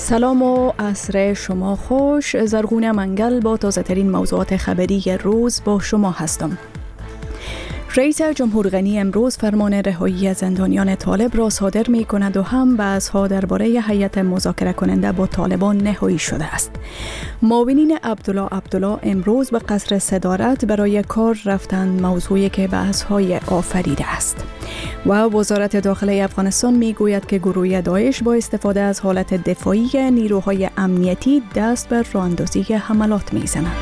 سلام و عصر شما خوش. زرغون منگل با تازه ترین موضوعات خبری روز با شما هستم. رئیس جمهور غنی امروز فرمان رهایی از زندانیان طالب را صادر می کند و هم بحث‌ها درباره هیئت مذاکره کننده با طالبان نهایی شده است. معاونین عبدالله امروز به قصر صدارت برای کار رفتند، موضوعی که بحث‌های آفریده است. و وزارت داخله افغانستان می گوید که گروه داعش با استفاده از حالت دفاعی نیروهای امنیتی دست به راه اندازی حملات می زند.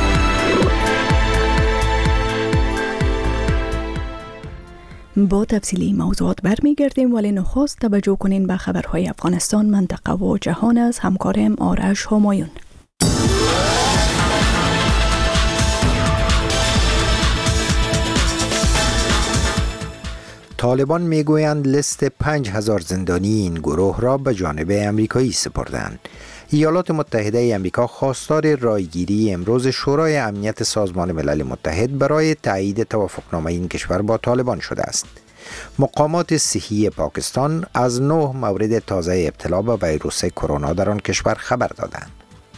با تفصیلی موضوعات برمیگردیم، ولی نخست توجه کنین به خبرهای افغانستان، منطقه و جهان از همکارم آرش همایون. طالبان میگویند لیست 5000 زندانی این گروه را به جانب امریکایی سپردند. ایالات متحده امریکا خواستار رایگیری امروز شورای امنیت سازمان ملل متحد برای تایید توافقنامه این کشور با طالبان شده است. مقامات صحی پاکستان از 9 مورد تازه ابتلا به ویروس کرونا در آن کشور خبر دادند.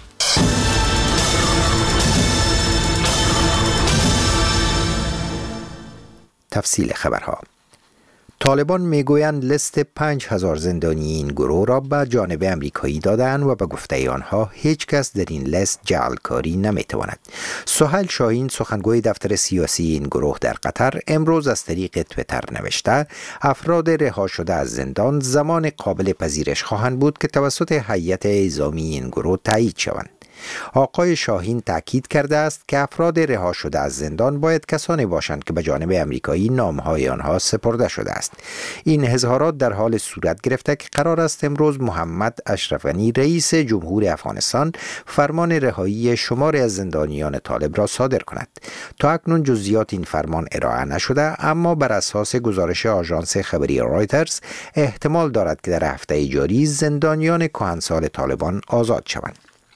تفصیل خبرها. طالبان میگویند لیست 5000 زندانی این گروه را به جانب امریکایی دادند و به گفته آنها هیچ کس در این لیست جعلکاری نمیتواند. سهیل شاهین، سخنگوی دفتر سیاسی این گروه در قطر، امروز از طریق تویتر نوشته افراد رها شده از زندان زمان قابل پذیرش خواهند بود که توسط هیئت اعزامی این گروه تایید شوند. آقای شاهین تاکید کرده است که افراد رها شده از زندان باید کسانی باشند که به جانب امریکایی نامهای آنها سپرده شده است. این اظهارات در حال صورت گرفته که قرار است امروز محمد اشرف غنی رئیس جمهور افغانستان فرمان رهایی شماری از زندانیان طالب را صادر کند. تا اکنون جزئیات این فرمان ارائه نشده، اما بر اساس گزارش آژانس خبری رایترز احتمال دارد که در هفته جاری زندانیان کهنسال طالبان آزاد شوند.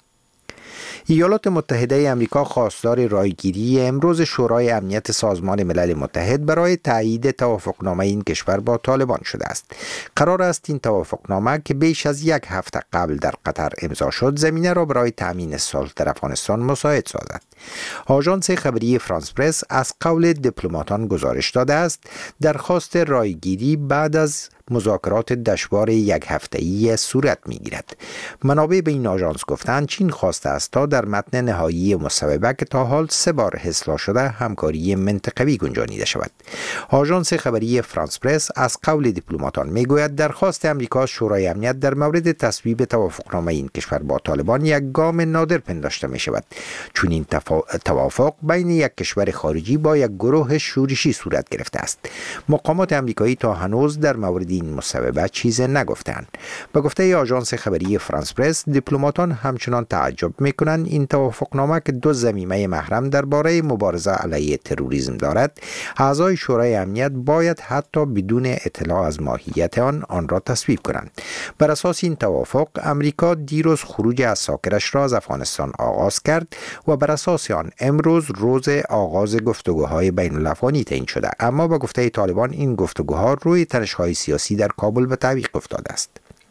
ایالات متحده امریکا خواستار رایگیری امروز شورای امنیت سازمان ملل متحد برای تایید توافقنامه این کشور با طالبان شده است. قرار است این توافقنامه که بیش از 1 هفته قبل در قطر امضا شد، زمینه را برای تامین صلح در افغانستان مساعد سازد. آژانس خبری فرانس پرس از قول دیپلماتان گزارش داده است درخواست رایگیری بعد از مذاکرات دشوار 1 هفته‌ای صورت می‌گیرد. منابع به این آژانس گفتند چین خواسته است تا در متن نهایی مصوبه که تا حال 3 بار اصلاح شده همکاری منطقوی گنجانیده شود. آژانس خبری فرانس پرس از قول دیپلماتان میگوید درخواست امریکا شورای امنیت در مورد تصویب توافقنامه این کشور با طالبان یک گام نادر پنداشته می شود، چون این توافق بین یک کشور خارجی با یک گروه شورشی صورت گرفته است. مقامات امریکایی تا هنوز در مورد این مصوبه چیز نگفتند. به گفته آژانس خبری فرانس پرس، دیپلماتان همچنان تعجب میکنند این توافقنامه که 2 ضمیمه محرم درباره مبارزه علیه تروریسم دارد، اعضای شورای امنیت باید حتی بدون اطلاع از ماهیت آن را تصویب کنند. بر اساس این توافق امریکا دیروز خروج عساکرش را از افغانستان آغاز کرد و بر اساس آن امروز روز آغاز گفتگوهای بین الافغانی تعیین شده، اما به گفته طالبان این گفتگوها روی تنش‌های سیاسی در کابل به تعویق افتاده است.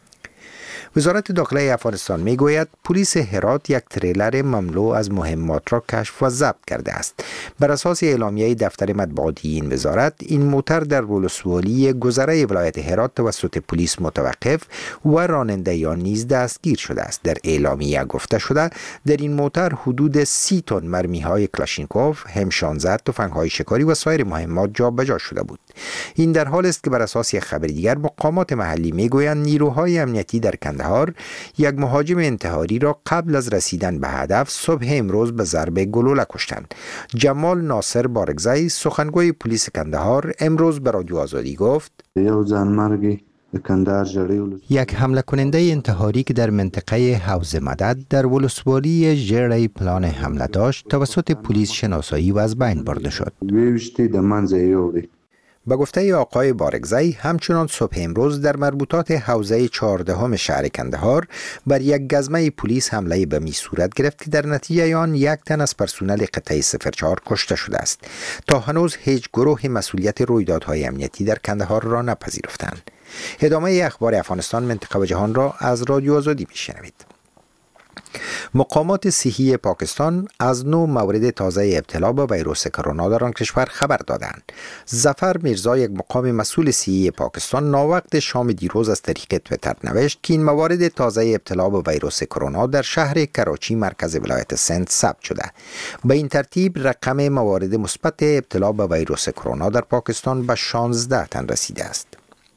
وزارت داخله افغانستان میگوید پلیس هرات یک تریلر مملو از مهمات را کشف و ضبط کرده است. بر اساس اعلامیه دفتر مطبوعاتی این وزارت، این موتر در ولسوالی گذره ولایت هرات توسط پلیس متوقف و راننده آن نیز دستگیر شده است. در اعلامیه گفته شده در این موتر حدود 30 تن مرمی‌های کلاشینکوف، M16، تفنگ‌های شکاری و سایر مهمات جابجا شده بود. این در حال است که بر اساس یک خبر دیگر مقامات محلی میگویند نیروهای امنیتی در کندهار یک مهاجم انتحاری را قبل از رسیدن به هدف صبح امروز به ضرب گلوله کشتند. جمال ناصر بارگزای، سخنگوی پلیس کندهار، امروز به رادیو آزادی گفت یک حمله کننده انتحاری که در منطقه حوض مدد در ولسوالی ژیری پلان حمله داشت توسط پلیس شناسایی و از بین برده شد. به گفته آقای بارگزی، همچنان صبح امروز در مربوطات حوزه 14 شهر کندهار بر یک گزمه پلیس حمله بمی صورت گرفت که در نتیجه آن یک تن از پرسنل قطعه 04 کشته شده است. تا هنوز هیچ گروه مسئولیت رویدادهای امنیتی در کندهار را نپذیرفتند. ادامه اخبار افغانستان، منطقه و جهان را از رادیو آزادی میشنوید. مقامات صحی پاکستان از 9 مورد تازه ابتلا به ویروس کرونا در آن کشور خبر دادند. ظفر میرزا، یک مقام مسئول صحی پاکستان، ناوقت شام دیروز از طریق تویتر نوشت که این موارد تازه ابتلا به ویروس کرونا در شهر کراچی مرکز ولایت سند ثبت شده. به این ترتیب رقم موارد مثبت ابتلا به ویروس کرونا در پاکستان به 16 تن رسیده است.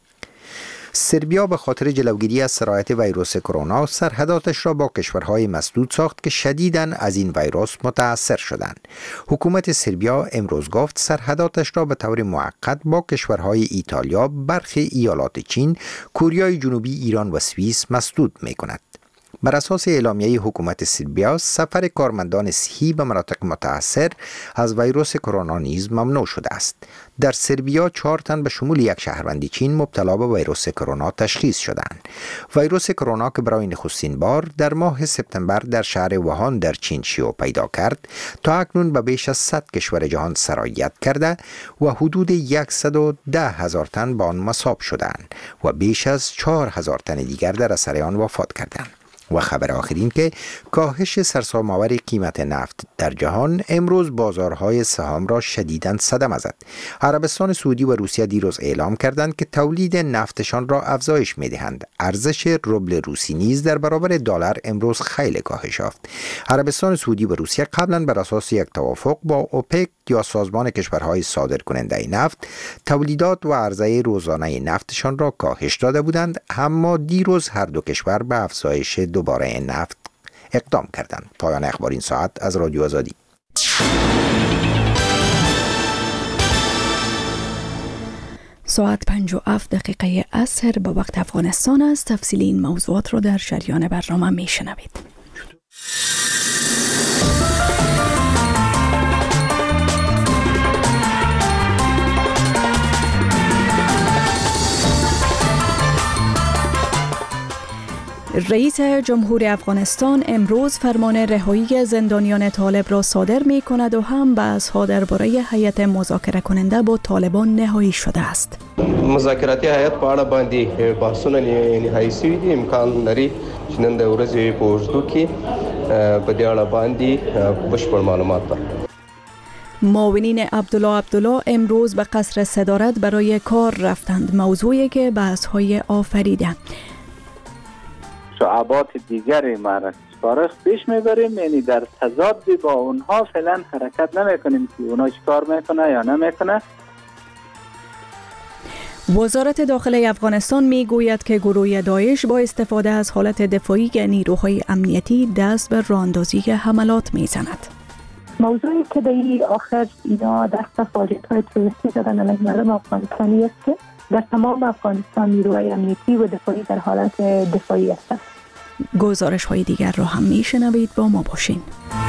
سربیا به خاطر جلوگیری از سرایت ویروس کرونا سرحداتش را با کشورهای مسدود ساخت که شدیداً از این ویروس متاثر شدند. حکومت سربیا امروز گفت سرحداتش را به طور موقت با کشورهای ایتالیا، برخی ایالات چین، کوریای جنوبی، ایران و سوئیس مسدود می‌کند. بر اساس اعلامیه حکومت سربیا، سفر کارمندان صحی به مناطق متاثر از ویروس کرونا نیز ممنوع شده است. در سربیا 4 تن به شمول یک شهروند چین مبتلا به ویروس کرونا تشخیص شدند. ویروس کرونا که برای نخستین بار در ماه سپتامبر در شهر ووهان در چین شیوع پیدا کرد، تا اکنون به بیش از 100 کشور جهان سرایت کرده و حدود 110,000 تن به آن مصاب شدند و بیش از 4,000 تن دیگر در اثر آن وفات کردند. و خبر آخرین که کاهش سرسام‌آور قیمت نفت در جهان امروز بازارهای سهام را شدیداً صدمه زد. عربستان سعودی و روسیه دیروز اعلام کردند که تولید نفتشان را افزایش می‌دهند. ارزش روبل روسی نیز در برابر دلار امروز خیلی کاهش یافت. عربستان سعودی و روسیه قبلاً بر اساس یک توافق با اوپک یا سازمان کشورهای صادرکننده نفت تولیدات و عرضه روزانه نفتشان را کاهش داده بودند، اما دیروز هر دو کشور به افزایش دوباره نفت اقدام کردند. پایان اخبار این ساعت از رادیو آزادی. ساعت 57 عصر به وقت افغانستان است. تفصیل این موضوعات را در جریان برنامه میشنوید. رئیس جمهور افغانستان امروز فرمان رهایی زندانیان طالب را صادر می کند و هم بحث‌ها درباره هیئت مذاکره کننده با طالبان نهایی شده است. مذاکراتی هیئت په اړه باندې بحثونه نهایی شوي دي. امکان لري چې نن د ورځې په اوږدو کې په دې اړه باندې بشپړ معلومات ده. معاونین عبدالله امروز به قصر صدارت برای کار رفتند، موضوعی که بحث‌های آفریده. شعبات دیگری ما را سپارش پیش میبریم، یعنی در تضاد با اونها فعلا حرکت نمیکنیم که اونها چیکار میکنه یا نمیکنه. وزارت داخله افغانستان میگوید که گروه داعش با استفاده از حالت دفاعی نیروهای امنیتی دست به راه‌اندازی حملات میزند. موضوعی که در آخر اینا دست فعالیت‌های تروریستی زدن علیه مردم افغانستانی است که در تمام افغانستان نیروهای امنیتی و دفاعی در حالت دفاعی هستند. گزارش‌های دیگر را هم میشنوید، با ما باشین.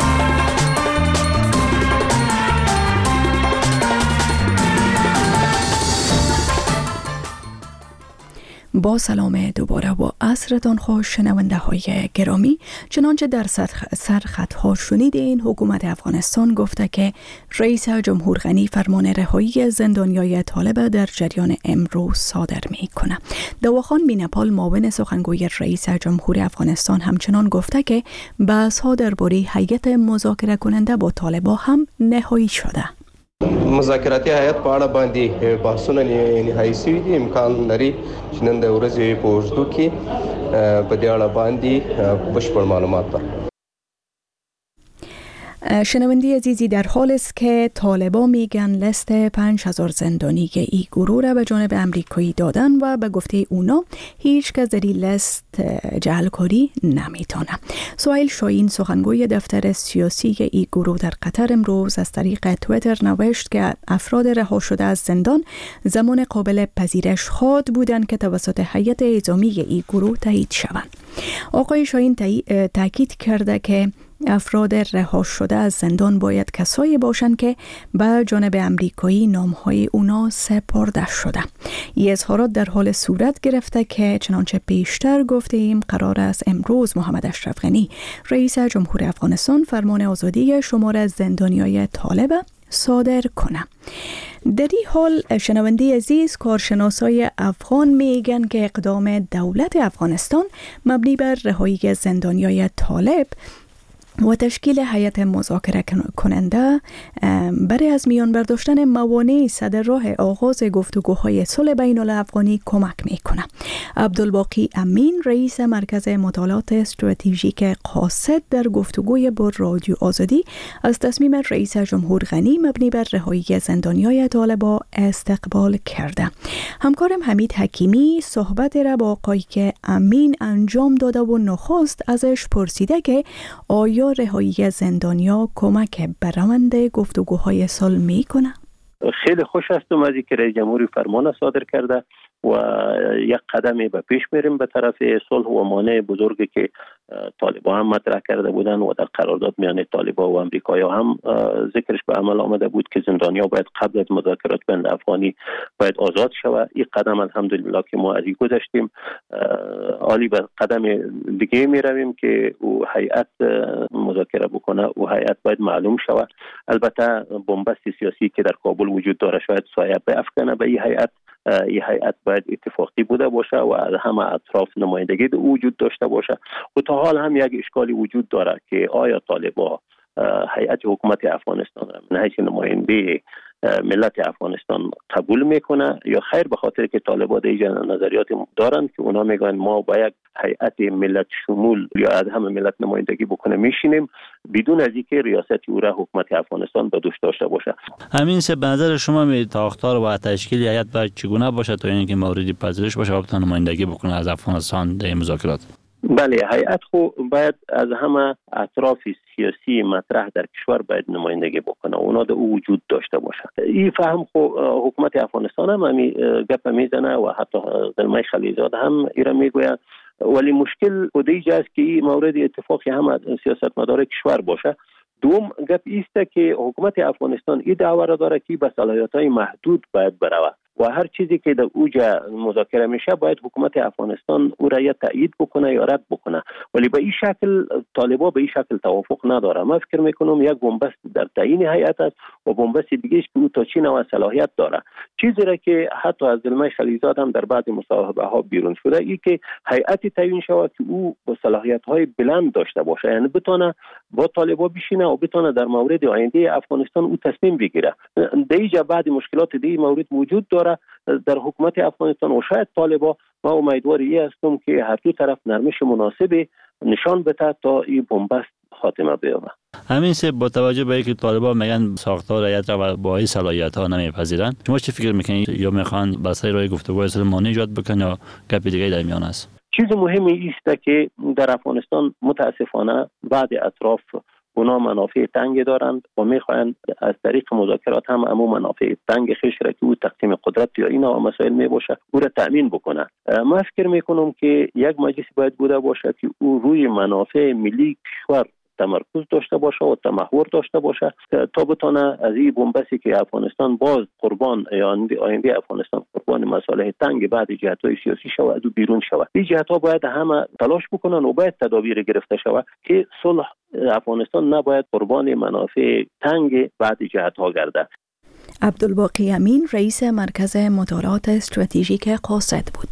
با سلام دوباره و عصرتان خوش شنونده های گرامی. چنانچه در سرخطها شنیدین، حکومت افغانستان گفته که رئیس جمهور غنی فرمان رهایی زندانیای طالب در جریان امروز صادر می کنه. دواخان بینپال معاون سخنگوی رئیس جمهور افغانستان همچنان گفته که بحث ها درباره هیئت مذاکره کننده با طالبان هم نهایی شده. مذاکراتی هیئت په اړه باندې بحثونه نهایی شوي دي. امکان لري چې نن د ورځې په اوږدو کې په دې اړه باندې بشپړ معلومات ده. شنونده عزیزی، در حال است که طالبان میگن لست 5000 زندانی ای گروه را به جانب امریکایی دادن و به گفته اونا هیچ کس در این لست جعلکاری نمیتونه. سهیل شاهین سخنگوی دفتر سیاسی ای گروه در قطر امروز از طریق تویتر نوشت که افراد رها شده از زندان زمان قابل پذیرش خواد بودند که توسط هیئت اعزامی ای گروه تایید شوند. آقای شاهین تاکید کرده که افراد رها شده از زندان باید کسایی باشند که به جانب امریکایی نامهای اونا سپرده شده. این اظهارات در حال صورت گرفته که چنانچه پیشتر گفتیم قرار است امروز محمد اشرف غنی رئیس جمهور افغانستان فرمان آزادی شمار از زندانیای طالب صادر کنه. در این حال شنونده عزیز، کارشناسای افغان میگن که اقدام دولت افغانستان مبنی بر رهایی زندانیای طالب و تشکیل هیئت مذاکره کننده برای از میان برداشتن موانع صدر راه آغاز گفتگوهای صلح بین الافغانی کمک میکنه. عبدالباقی امین رئیس مرکز مطالعات استراتژیک قاصد در گفتگوی با رادیو آزادی از تصمیم رئیس جمهور غنی مبنی بر رهایی زندانیای طالبان استقبال کرده. همکارم حمید حکیمی صحبت را با آقای که امین انجام داده و نخست ازش پرسیده که آیا رهایی زندانیا کمک به روند گفتگوهای صلح میکنه؟ خیلی خوش هستم از اینکه رئیس جمهوری فرمان صادر کرده و یک قدمی به پیش میریم به طرف صلح و مانع بزرگی که طالبان هم مطرح کرده بودن و در قرارداد میان طالبان و امریکایی هم ذکرش به عمل آمده بود که زندانیا باید قبل از مذاکرات بین افغانی باید آزاد شود. این قدم الحمدلله که ما از این گذشتیم. عالی به قدم دیگه میرویم که او هیئت مذاکره بکنه و هیئت باید معلوم شود. البته بنبست سیاسی که در کابل وجود داره شاید سایه بافکنه به این هیئت. این هیئت باید اتفاقی بوده باشه و از همه اطراف نمایندگی وجود داشته باشه. و تا حال هم یک اشکالی وجود داره که آیا طالبان هیئت حکومت افغانستان را من حیث نماینده ملت افغانستان قبول میکنه یا خیر، به خاطر که طالبان دیگه نظریات دارن که اونا میگن ما با یک هیئت ملت شمول یا از همه ملت نمایندگی بکنه میشینیم بدون از اینکه ریاست او را حکومت افغانستان به دوش داشته باشه. همین سه به نظر شما می تاختار و تشکیل هیئت باید چگونه باشه تا اینکه موردی پذیرش باشه و بتونه نمایندگی بکنه از افغانستان در مذاکرات؟ بله، هیئت خو باید از همه اطراف سیاسی مطرح در کشور باید نمایندگی بکنه، اونا در وجود داشته باشه. این فهم خو حکومت افغانستان هم همی گپ میزنه و حتی زلمه خلیزاد هم ایره میگوید، ولی مشکل خودی است که این مورد اتفاقی هم سیاستمدار کشور باشه. دوم گپ ایست که حکومت افغانستان این دعوا را داره که به صلاحیت‌های محدود باید بروه و هر چیزی که در اوجا مذاکره میشه باید حکومت افغانستان او را یا تایید بکنه یا رد بکنه، ولی به این شکل طالبان به این شکل توافق نداره. من فکر میکنم یک بنبست در تعیین هیئت است و بنبست دیگه است که او تا چی نوع صلاحیت داره. چیزی را که حتی از زلمه خلیزاد هم در بعض مصاحبه ها بیرون شده ای که هیئتی تعیین شود که او با صلاحیت های بلند داشته باشه، یعنی بتونه با طالبان بشینه و بتونه در مورد آینده افغانستان او تصمیم بگیره. دیگه بعد مشکلات دیگه مورد وجود داره در حکومت افغانستان و شاید طالبان. ما امیدواری هستم که هر دو طرف نرمش مناسبی نشان بده تا این بنبست خاتمه بیابه. همین سه با توجه به اینکه طالبان میگن ساختار هیئت را با این صلاحیت‌ها نمیپذیرن، شما چه فکر میکنید؟ یا میخوان با سر راه گفتگوهای صلح مانع ایجاد بکنن یا گپ دیگه در میان است؟ چیز مهمی است که در افغانستان متاسفانه بعض اطراف اونا منافع تنگ دارند و میخواهند از طریق مذاکرات هم امو منافع تنگ خیش را که او تقسیم قدرت یا اینا مسائل میباشه او را تأمین بکنه. من فکر میکنم که یک مجلس باید بوده باشه که او روی منافع ملی کشور تمرکز داشته باشه و تمحور داشته باشه تا بتونه از این بنبستی که افغانستان باز قربان یا آینده افغانستان قربان مصالح تنگ بعد جهت‌های سیاسی شود و بیرون شود. این جهت‌ها باید همه تلاش بکنن و باید تدابیر گرفته شود که صلح افغانستان نباید قربان منافع تنگ بعد جهت‌ها گردد. عبدالباقی امین رئیس مرکز مطالعات استراتژیک قاصد بود.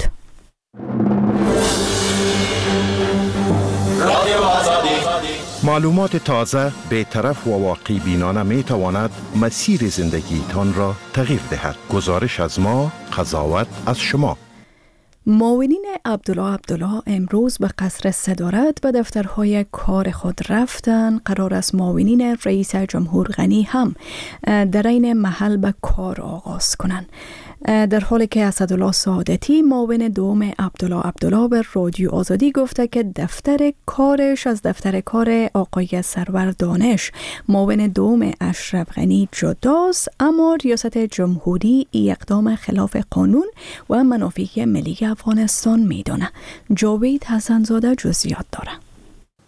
معلومات تازه، بی‌طرف و واقعی بینانه می تواند مسیر زندگیتان را تغییر دهد. گزارش از ما، قضاوت از شما. معاونین عبدالله امروز به قصر صدارت به دفترهای کار خود رفتن. قرار است معاونین رئیس جمهور غنی هم در این محل به کار آغاز کنند. در حالی که اسدالله سعادتی معاون دوم عبدالله به رادیو آزادی گفته که دفتر کارش از دفتر کار آقای سرور دانش معاون دوم اشرف غنی جداست، اما ریاست جمهوری اقدام خلاف قانون و منافع ملی افغانستان میدونه. جاوید حسنزاده جزئیات داره.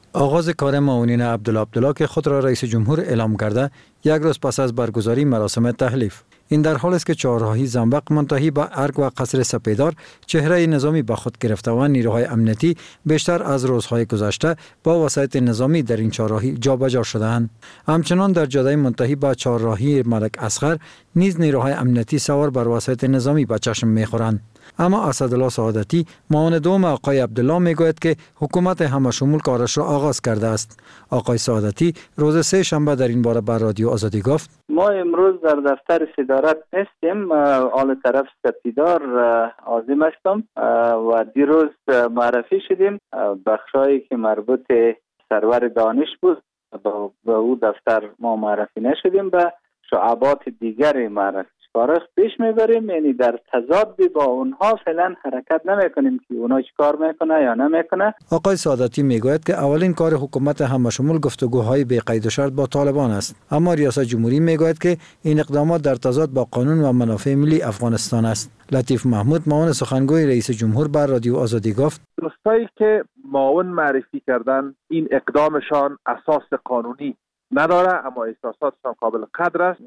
آغاز کار معاونین عبدالله که خود را رئیس جمهور اعلام کرده، یک روز پس از برگزاری مراسم تحلیف. این در حالی است که چهارراهی زنبق منتهی به ارگ و قصر سپیدار چهره نظامی به خود گرفته و نیروهای امنیتی بیشتر از روزهای گذشته با وسایط نظامی در این چهارراهی جابجا شده‌اند. همچنان در جاده منتهی به چهارراهی ملک اصغر نیز نیروهای امنیتی سوار بر وسایط نظامی به چشم می‌خورند. اما اسدالله سعادتی معاون دوم آقای عبدالله میگوید که حکومت همشمول کارش را آغاز کرده است. آقای سعادتی روز سه شنبه در این باره بر رادیو آزادی گفت: ما امروز در دفتر صدارت هستیم، آل طرف سپیدار عازم هستم و دیروز معرفی شدیم بخشایی که مربوط سرور دانش بود به او دفتر ما معرفی نشدیم، به شعبات دیگر معرفی فارغ پیش میبریم، یعنی در تضاد با اونها فعلا حرکت نمیکنیم که اونا چیکار میکنه یا نمیکنه. آقای سعادتی میگوید که اولین کار حکومت همشمول گفتگوهای بی قید و شرط با طالبان است، اما ریاست جمهوری میگوید که این اقدامات در تضاد با قانون و منافع ملی افغانستان است. لطیف محمود معاون سخنگوی رئیس جمهور بر رادیو آزادی گفت: دوستایی که معاون معرفی کردن این اقدامشان اساس قانونی نداره، اما احساساتشان قابل قدر است.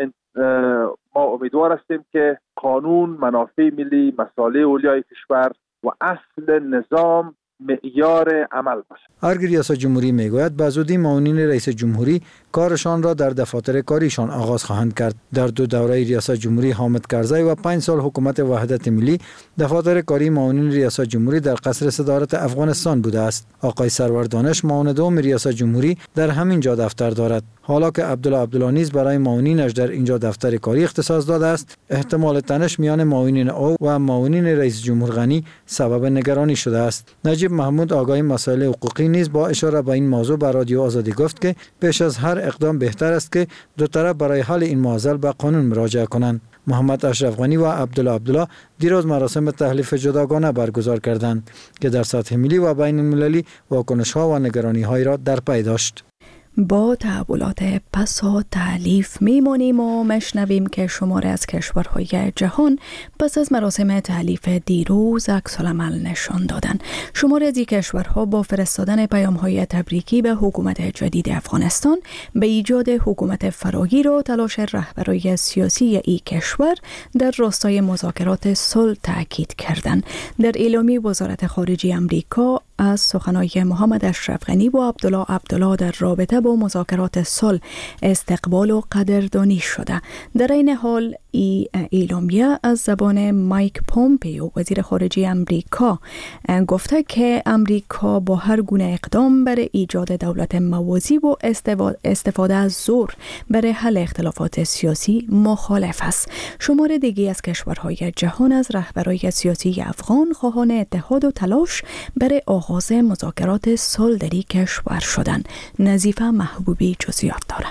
ما امیدوار هستیم که قانون، منافع ملی، مصالح اولیای کشور و اصل نظام معیار عمل باشد. ارگ ریاست جمهوری میگوید به زودی معاونین رئیس جمهوری کارشان را در دفاتر کاریشان آغاز خواهند کرد. در 2 دوره ریاست جمهوری حامد کرزی و 5 سال حکومت وحدت ملی دفاتر کاری معاونین ریاست جمهوری در قصر صدارت افغانستان بوده است. آقای سرور دانش معاون دوم ریاست جمهوری در همین جا دفتر دارد. حالا که عبدالله نیز برای معاونینش در اینجا دفتر کاری اختصاص داده است، احتمال تنش میان معاونین او و معاونین رئیس جمهور غنی سبب نگرانی شده است. نجیب محمود آگاه مسائل حقوقی نیز با اشاره به این موضوع بر رادیو آزادی گفت که پیش از هر اقدام بهتر است که دو طرف برای حل این معضل به قانون مراجعه کنند. محمد اشرف غنی و عبدالله دیروز مراسم تحلیف جداگانه برگزار کردند که در سطح ملی و بین المللی واکنش‌ها و نگرانی‌های را در پی داشت. با تحولات پسا تحلیف میمانیم و مشنویم که شماره از کشورهای جهان پس از مراسم تحلیف دیروز عکس‌العمل نشان دادند. شماره از این کشورها با فرستادن پیام‌های تبریکی به حکومت جدید افغانستان به ایجاد حکومت فراگیر و تلاش رهبرای سیاسی این کشور در راستای مذاکرات صلح تاکید کردند. در اعلامیه وزارت خارجه آمریکا از سخنهای محمد اشرف غنی و عبدالله در رابطه با مذاکرات صلح استقبال و قدردانی شده. در این حال این اعلامیه از زبان مایک پومپیو وزیر خارجه امریکا گفته که امریکا با هر گونه اقدام برای ایجاد دولت موازی و استفاده از زور برای حل اختلافات سیاسی مخالف است. شمار دیگه از کشورهای جهان از رهبرای سیاسی افغان خواهان اتحاد و تلاش برای آغاز مذاکرات صلح در این کشور شدند. نظیفه محبوبی جزئیات داره.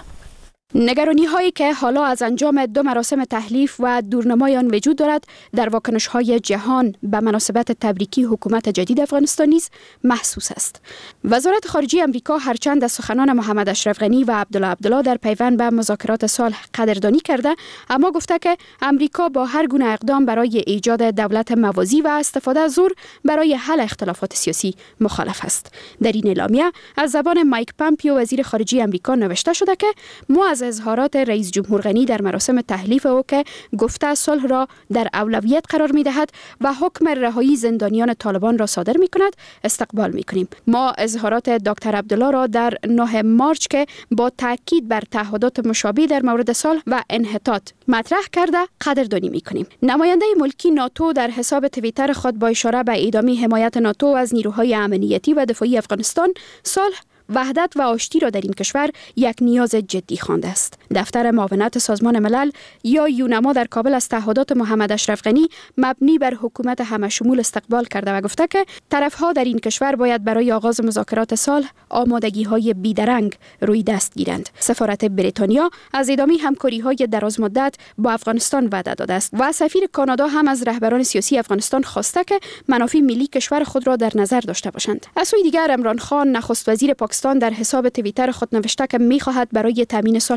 نگرانی هایی که حالا از انجام 2 مراسم تحلیف و دورنمای آن وجود دارد در واکنش های جهان به مناسبت تبریکی حکومت جدید افغانستان نیز محسوس است. وزارت خارجه آمریکا هرچند از سخنان محمد اشرف غنی و عبدالله در پیوند به مذاکرات صلح قدردانی کرده، اما گفته که آمریکا با هر گونه اقدام برای ایجاد دولت موازی و استفاده از زور برای حل اختلافات سیاسی مخالف است. در این اعلامیه از زبان مایک پومپیو وزیر خارجه آمریکا نوشته شده که ما از اظهارات رئیس جمهور غنی در مراسم تحلیف او که گفته صلح را در اولویت قرار می‌دهد و حکم رهایی زندانیان طالبان را صادر می‌کند استقبال می‌کنیم. ما اظهارات دکتر عبدالله را در 9 مارچ که با تاکید بر تعهدات مشابه در مورد صلح و انحطاط مطرح کرده قدردانی می‌کنیم. نماینده ملکی ناتو در حساب توییتر خود با اشاره به ادامه حمایت ناتو از نیروهای امنیتی و دفاعی افغانستان، صلح، وحدت و آشتی را در این کشور یک نیاز جدی خوانده است. دفتر معاونت سازمان ملل یا یونما در کابل از تعهدات محمد اشرف غنی مبنی بر حکومت همشمول استقبال کرده و گفته که طرفها در این کشور باید برای آغاز مذاکرات صلح آمادگی‌های بیدرنگ روی دست گیرند. سفارت بریتانیا از ادامه همکاری‌های درازمدت با افغانستان وعده داده است و سفیر کانادا هم از رهبران سیاسی افغانستان خواسته که منافع ملی کشور خود را در نظر داشته باشند. از سوی دیگر عمران خان نخست وزیر پاکستان در حساب توییتر خود نوشته که می‌خواهد برای تامین صلح و ثبات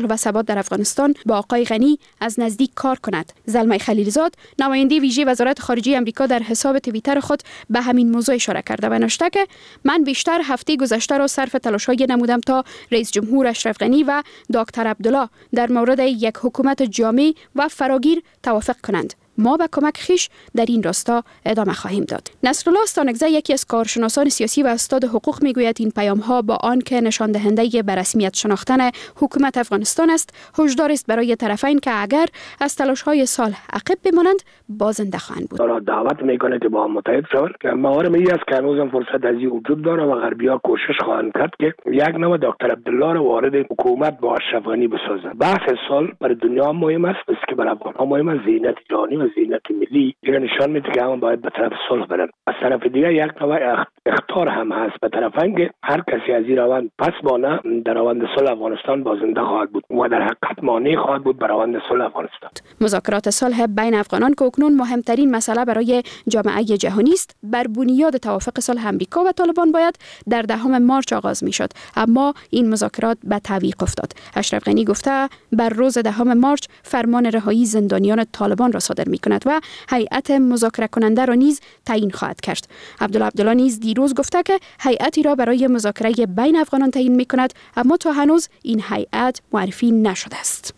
در افغانستان با آقای غنی از نزدیک کار کند. زلمه خلیلزاد نماینده ویژه وزارت خارجه آمریکا در حساب توییتر خود به همین موضوع اشاره کرده و نوشته که من بیشتر هفته گذشته را صرف تلاش‌های نمودم تا رئیس جمهور اشرف غنی و دکتر عبدالله در مورد یک حکومت جامع و فراگیر توافق کنند. ما به کمک خویش در این راستا ادامه خواهیم داد. نصرالله استانکزی یکی از کارشناسان سیاسی و استاد حقوق میگوید این پیام‌ها با آن که نشان دهنده به رسمیت شناختن حکومت افغانستان است، هشدار است برای طرفین که اگر از تلاش‌های صلح عقب بمانند بازنده خواهند بود. دعوت میکنه که با هم متحد شوند. که موارد می است که هنوز فرصت از این وجود داره و غربی‌ها کوشش خواهند کرد که یک نوع دکتر عبدالله را وارد حکومت با اشرف غنی بسازند. بحث صلح برای دنیا مهم است، که برای افغان‌ها مهم است. زینت جهانی و زینت ملی دیگه نشان میده که همون باید به طرف صلح برن. از طرف دیگه یک نوع اخطار هم هست به طرفین که هر کسی از این روند پس مانه در روند صلح افغانستان بازنده خواهد بود و در حقیقت مانع خواهد بود به روند صلح افغانستان. مذاکرات صلح بین افغانان که اکنون مهمترین مسئله برای جامعه جهانی است، بر بنیاد توافق صلح آمریکا و طالبان باید در 10 مارس آغاز میشد، اما این مذاکرات به تعویق افتاد. اشرف غنی گفته بر روز 10 مارس فرمان رهایی زندانیان طالبان را صادر میکند و هیئت مذاکره کننده را نیز تعیین خواهد کرد. عبدالله نیز دیروز گفته که هیئتی را برای مذاکره بین افغانان تعیین میکند، اما تا هنوز این هیئت معرفی نشده است.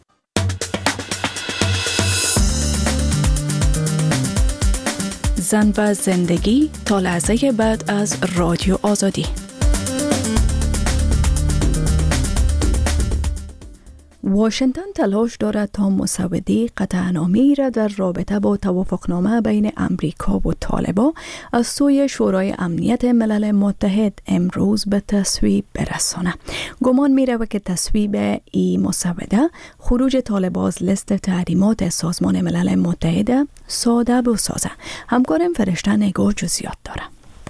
زن و زندگی تا لحظه بعد از رادیو آزادی. واشنگتن تلاش دارد تا مسوده قطعنامه‌ای را در رابطه با توافقنامه بین امریکا و طالبان از سوی شورای امنیت ملل متحد امروز به تصویب برساند. گمان می‌رود که تصویب این مسوده خروج طالبان از لیست تحریمات سازمان ملل متحد ساده بسازد. همکارم فرشته نگاه جزئیات دارد.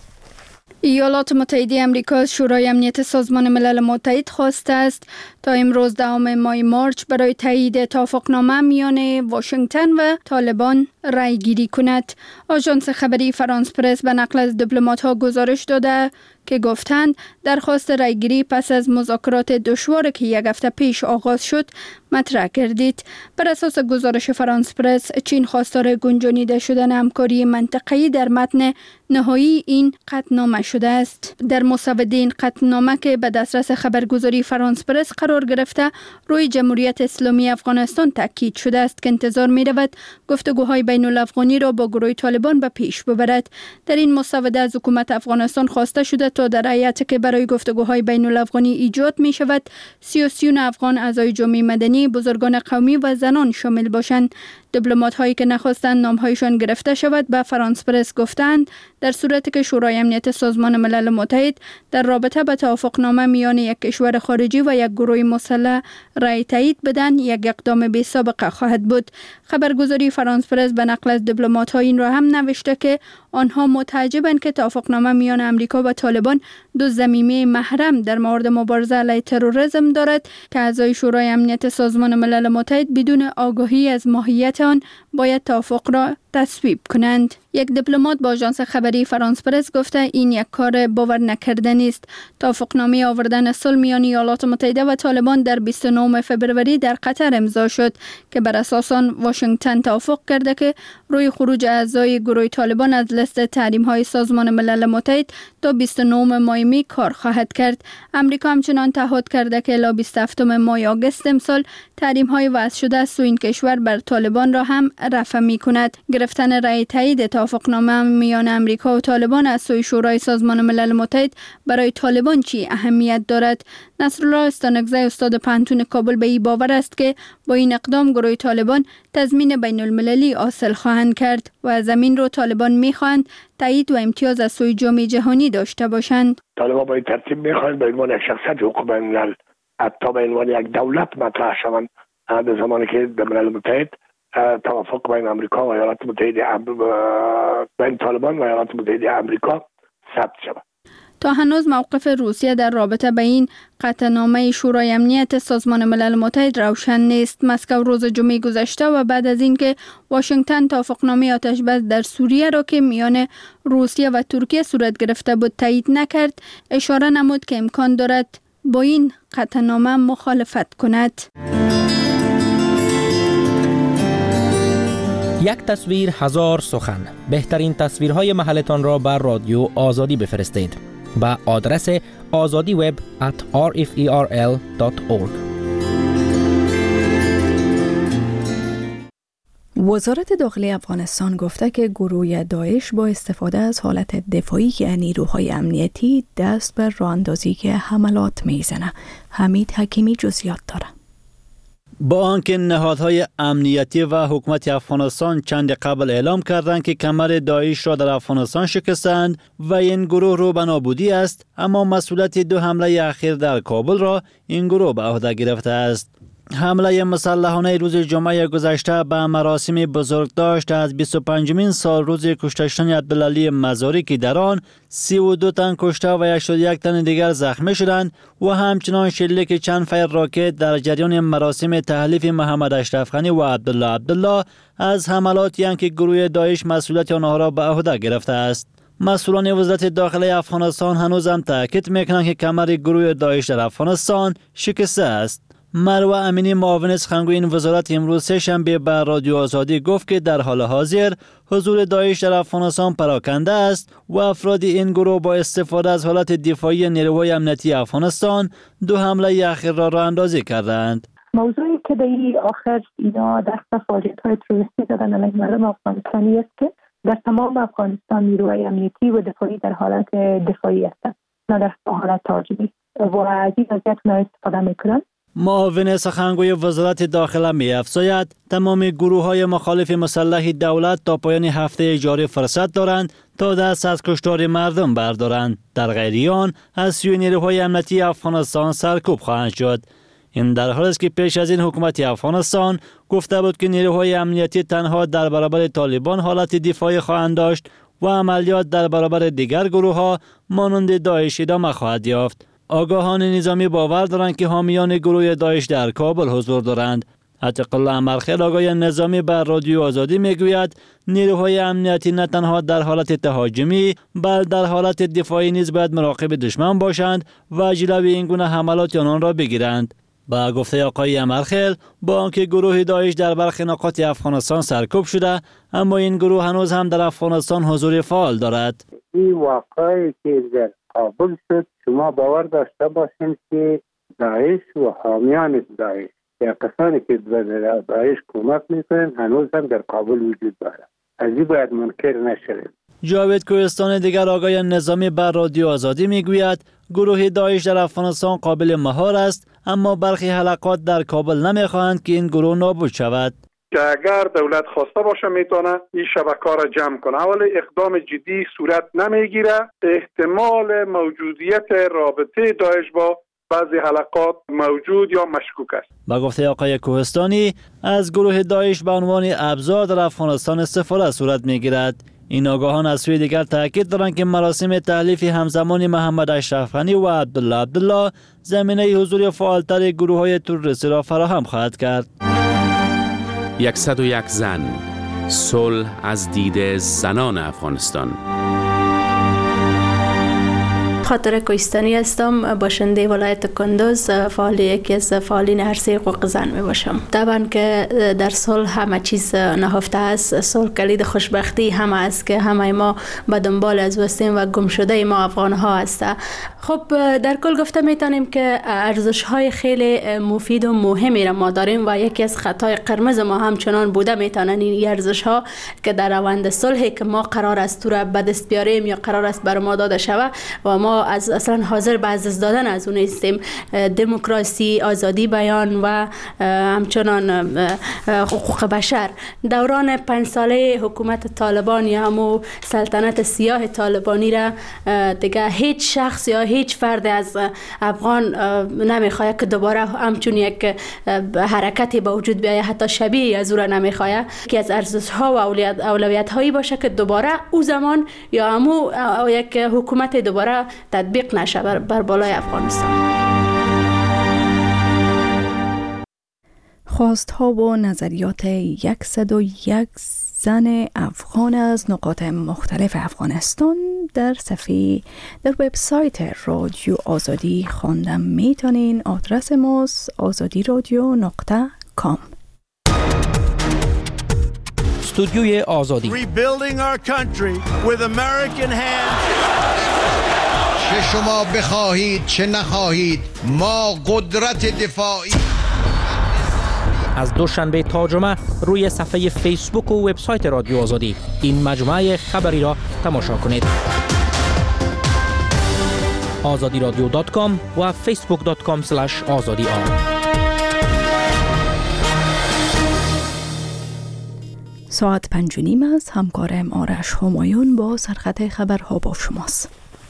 ایالات متحده آمریکا از شورای امنیت سازمان ملل متحد خواسته است تا امروز 10 ماه مارس برای تایید توافقنامه میان واشنگتن و طالبان رای گیری کند. آژانس خبری فرانس پرس به نقل از دیپلمات‌ها گزارش داده که گفتند درخواست رایگیری پس از مذاکرات دشوار که یک هفته پیش آغاز شد مطرح گردید. بر اساس گزارش فرانس پرس، چین خواستار گنجانیده شدن همکاری منطقه‌ای در متن نهایی این قطعنامه شده است. در مسوده این قطعنامه که به دسترس خبرگزاری فرانس پرس قرار گرفته، روی جمهوریت اسلامی افغانستان تاکید شده است که انتظار می رود گفتگوهای بین الافغانی را با گروه طالبان به پیش ببرد. در این مسوده از حکومت افغانستان خواسته شده تا در حیاتی که برای گفتگوهای بین الافغانی ایجاد می شود، سیاسیون افغان، اعضای جامعه مدنی، بزرگان قومی و زنان شامل باشند. دیپلمات هایی که نخواستند نامهایشان گرفته شود به فرانس پرس گفتند در صورتی که شورای امنیت سازمان ملل متحد در رابطه با توافقنامه میان یک کشور خارجی و یک گروه مسلح رای تایید بدن، یک اقدام بی سابقه خواهد بود. خبرگزاری فرانس پرس به نقل از دیپلمات ها این را هم نوشته که آنها متعجبند که توافقنامه میان امریکا و طالبان دو ضمیمه محرم در مورد مبارزه علیه تروریسم دارد که اعضای شورای امنیت سازمان ملل متحد بدون آگاهی از ماهیت آن باید توافق را تصویب کنند. یک دیپلمات با آژانس خبری فرانس پرس گفته این یک کار باور نکردنی است. توافقنامه آوردن صلح میان ایالات متحده و طالبان در 29 فبروری در قطر امضا شد که بر اساس آن واشنگتن توافق کرده که روی خروج اعضای گروه طالبان از لیست تحریم‌های سازمان ملل متحد تا 29 ماه می کار خواهد کرد. امریکا همچنان تعهد کرده که الی 27 ماه آگوست امسال تحریم‌های وضع شده از سوی این کشور بر طالبان را هم رفع می‌کند. گرفتن رأی تایید توافقنامه میان امریکا و طالبان از سوی شورای سازمان ملل متحد برای طالبان چی اهمیت دارد؟ نصرالله استانکزی استاد پانتون کابل به این باور است که با این اقدام گروه طالبان تضمین بین المللی حاصل خواهند کرد و از زمین رو طالبان می‌خواهند تایید و امتیاز از سوی جامعه جهانی داشته باشند. طالبان با این ترتیب می‌خواهند به عنوان یک شخصیت حقوق بین الملل، حتی به عنوان یک دولت مطرح شوند در زمانی که در ملل متحد توافق بین امریکا و ایالات متحده بین طالبان و ایالات متحده امریکا ثبت شود. تا هنوز موقف روسیه در رابطه با این قطعنامه شورای امنیت سازمان ملل متحد روشن نیست. مسکو روز جمعه گذشته و بعد از اینکه واشنگتن توافقنامه آتش‌بس در سوریه را که میان روسیه و ترکیه صورت گرفته بود تایید نکرد، اشاره نمود که امکان دارد با این قطعنامه مخالفت کند. یک تصویر هزار سخن. بهترین تصویرهای محلتان را بر رادیو آزادی بفرستید. با آدرس azadiweb@rferl.org. وزارت داخلی افغانستان گفته که گروه داعش با استفاده از حالت دفاعی نیروهای امنیتی دست به راه اندازی حملات میزنه. حمید حکیمی جزئیات داره. با آنکه نهادهای امنیتی و حکومت افغانستان چند قبل اعلام کردند که کمر داعش را در افغانستان شکستند و این گروه رو به نابودی است، اما مسئولیت 2 حمله اخیر در کابل را این گروه به عهده گرفته است. حمله مسلحانه روز جمعه گذشته به مراسم بزرگداشت از 25مین سال روز کشته شدن عبدالعلی مزاری که در آن 32 تن کشته و 81 تن دیگر زخمی شدند و همچنان شلیک چند فیر راکت در جریان مراسم تحلیف محمد اشرف غنی و عبدالله از حملاتی که گروه داعش مسئولیت آنها را به عهده گرفته است. مسئولان وزارت داخلی افغانستان هنوز هم تاکید میکنند که کمر گروه داعش در افغانستان شکسته است. مروه امینی معاون سخنگوی این وزارت امروز سه‌شنبه به رادیو آزادی گفت که در حال حاضر حضور داعش در افغانستان پراکنده است و افراد این گروه با استفاده از حالت دفاعی نیروهای امنیتی افغانستان 2 حمله اخیر را راه اندازی کردند. موضوعی که در آخر اینا دست فعالیت‌های تروریستی زدن علیه مردم افغانستانی است که در تمام افغانستان نیروهای امنیتی و دفاعی در حالت دفاعی هستند، نه در حالت تهاجمی و از این وضعیت استفاده می‌کنند. معاون سخنگوی وزارت داخله می افزاید تمام گروه‌های مخالف مسلح دولت تا پایان هفته جاری فرصت دارند تا دست از کشتار مردم بردارند. در غیر آن از سوی نیروهای امنیتی افغانستان سرکوب خواهند شد. این در حالی است که پیش از این حکومت افغانستان گفته بود که نیروهای امنیتی تنها در برابر طالبان حالت دفاعی خواهند داشت و عملیات در برابر دیگر گروه‌ها مانند داعش ادامه خواهد یافت. آگاهان نظامی باور دارند که حامیان گروه داعش در کابل حضور دارند. عتیق الله امرخیل آگاه نظامی بر رادیو آزادی میگوید نیروهای امنیتی نه تنها در حالت تهاجمی بل در حالت دفاعی نیز باید مراقب دشمن باشند و جلوی این گونه حملات آنان را بگیرند. با گفته آقای امرخیل با آنکه گروه داعش در برخی نقاط افغانستان سرکوب شده، اما این گروه هنوز هم در افغانستان حضور فعال دارد. این واقعی که در کابل شد، شما باور داشته باشید که داعش و حامیان داعش یا کسانی که به داعش کمک میکنند هنوز هم در کابل وجود دارد. از این باید منکر نشویم. جاوید کوهستانی دیگر آقای نظامی بر رادیو آزادی میگوید گروه داعش در افغانستان قابل مهار است، اما برخی حلقات در کابل نمیخواهند که این گروه نابود شود. که اگر دولت خواسته باشه میتونه این شبکه را جمع کنه، ولی اقدام جدی صورت نمیگیره. احتمال موجودیت رابطه داعش با بعضی حلقات موجود یا مشکوک است. با گفته آقای کوهستانی از گروه داعش به عنوان ابزار در افغانستان استفاده صورت میگیرد. این آگاهان از سوی دیگر تاکید دارند که مراسم تحلیف همزمان محمد اشرف غنی و عبدالله زمینه حضور فعالتر گروه‌های تروریستی را فراهم خواهد کرد. 101 زن، صلح از دید زنان افغانستان. خاطر کوهستانی هستم، باشنده ولایت کندوز، یکی از فعالین عرصه حقوق زن می باشم. طبعا که در صلح همه چیز نهفته است. صلح کلید خوشبختی همه است که همه ما به دنبال از وستیم و گم شده ما افغان ها است. خب در کل گفته میتونیم که ارزش های خیلی مفید و مهمی را ما داریم و یکی از خطای قرمز ما همچنان بوده میتونن این ارزش ها که در روند صلحی که ما قرار است تو را به دست بیاریم یا قرار است بر ما داده شود و ما از اصلا حاضر به از دادن از اون هستیم. دموکراسی، آزادی بیان و همچنان حقوق بشر. دوران 5 ساله حکومت طالبان یا همو سلطنت سیاه طالبانی را دیگه هیچ شخص یا هیچ فرد از افغان نمیخواد که دوباره همچون یک حرکتی به وجود بیاید، حتی شبیه از او را نمیخواد که از ارزش ها و اولویت هایی باشه که دوباره او زمان یا همو یک حکومت دوباره تطبیق نشه بر بالای افغانستان. خواستها و نظریات 101 زن افغان از نقاط مختلف افغانستان در وبسایت رادیو آزادی خواندن میتونین. آدرس ماست azadiradyo.com. استودیوی آزادی. Rebuilding our country with American hands. چه شما بخواهید چه نخواهید ما قدرت دفاعی. از دوشنبه تا جمعه روی صفحه فیسبوک و وبسایت رادیو آزادی این مجموعه خبری را تماشا کنید. azadiradyo.com و facebook.com/azadi. ساعت 5:30 است. همکارم آرش همایون با سرخط خبرها با شماست.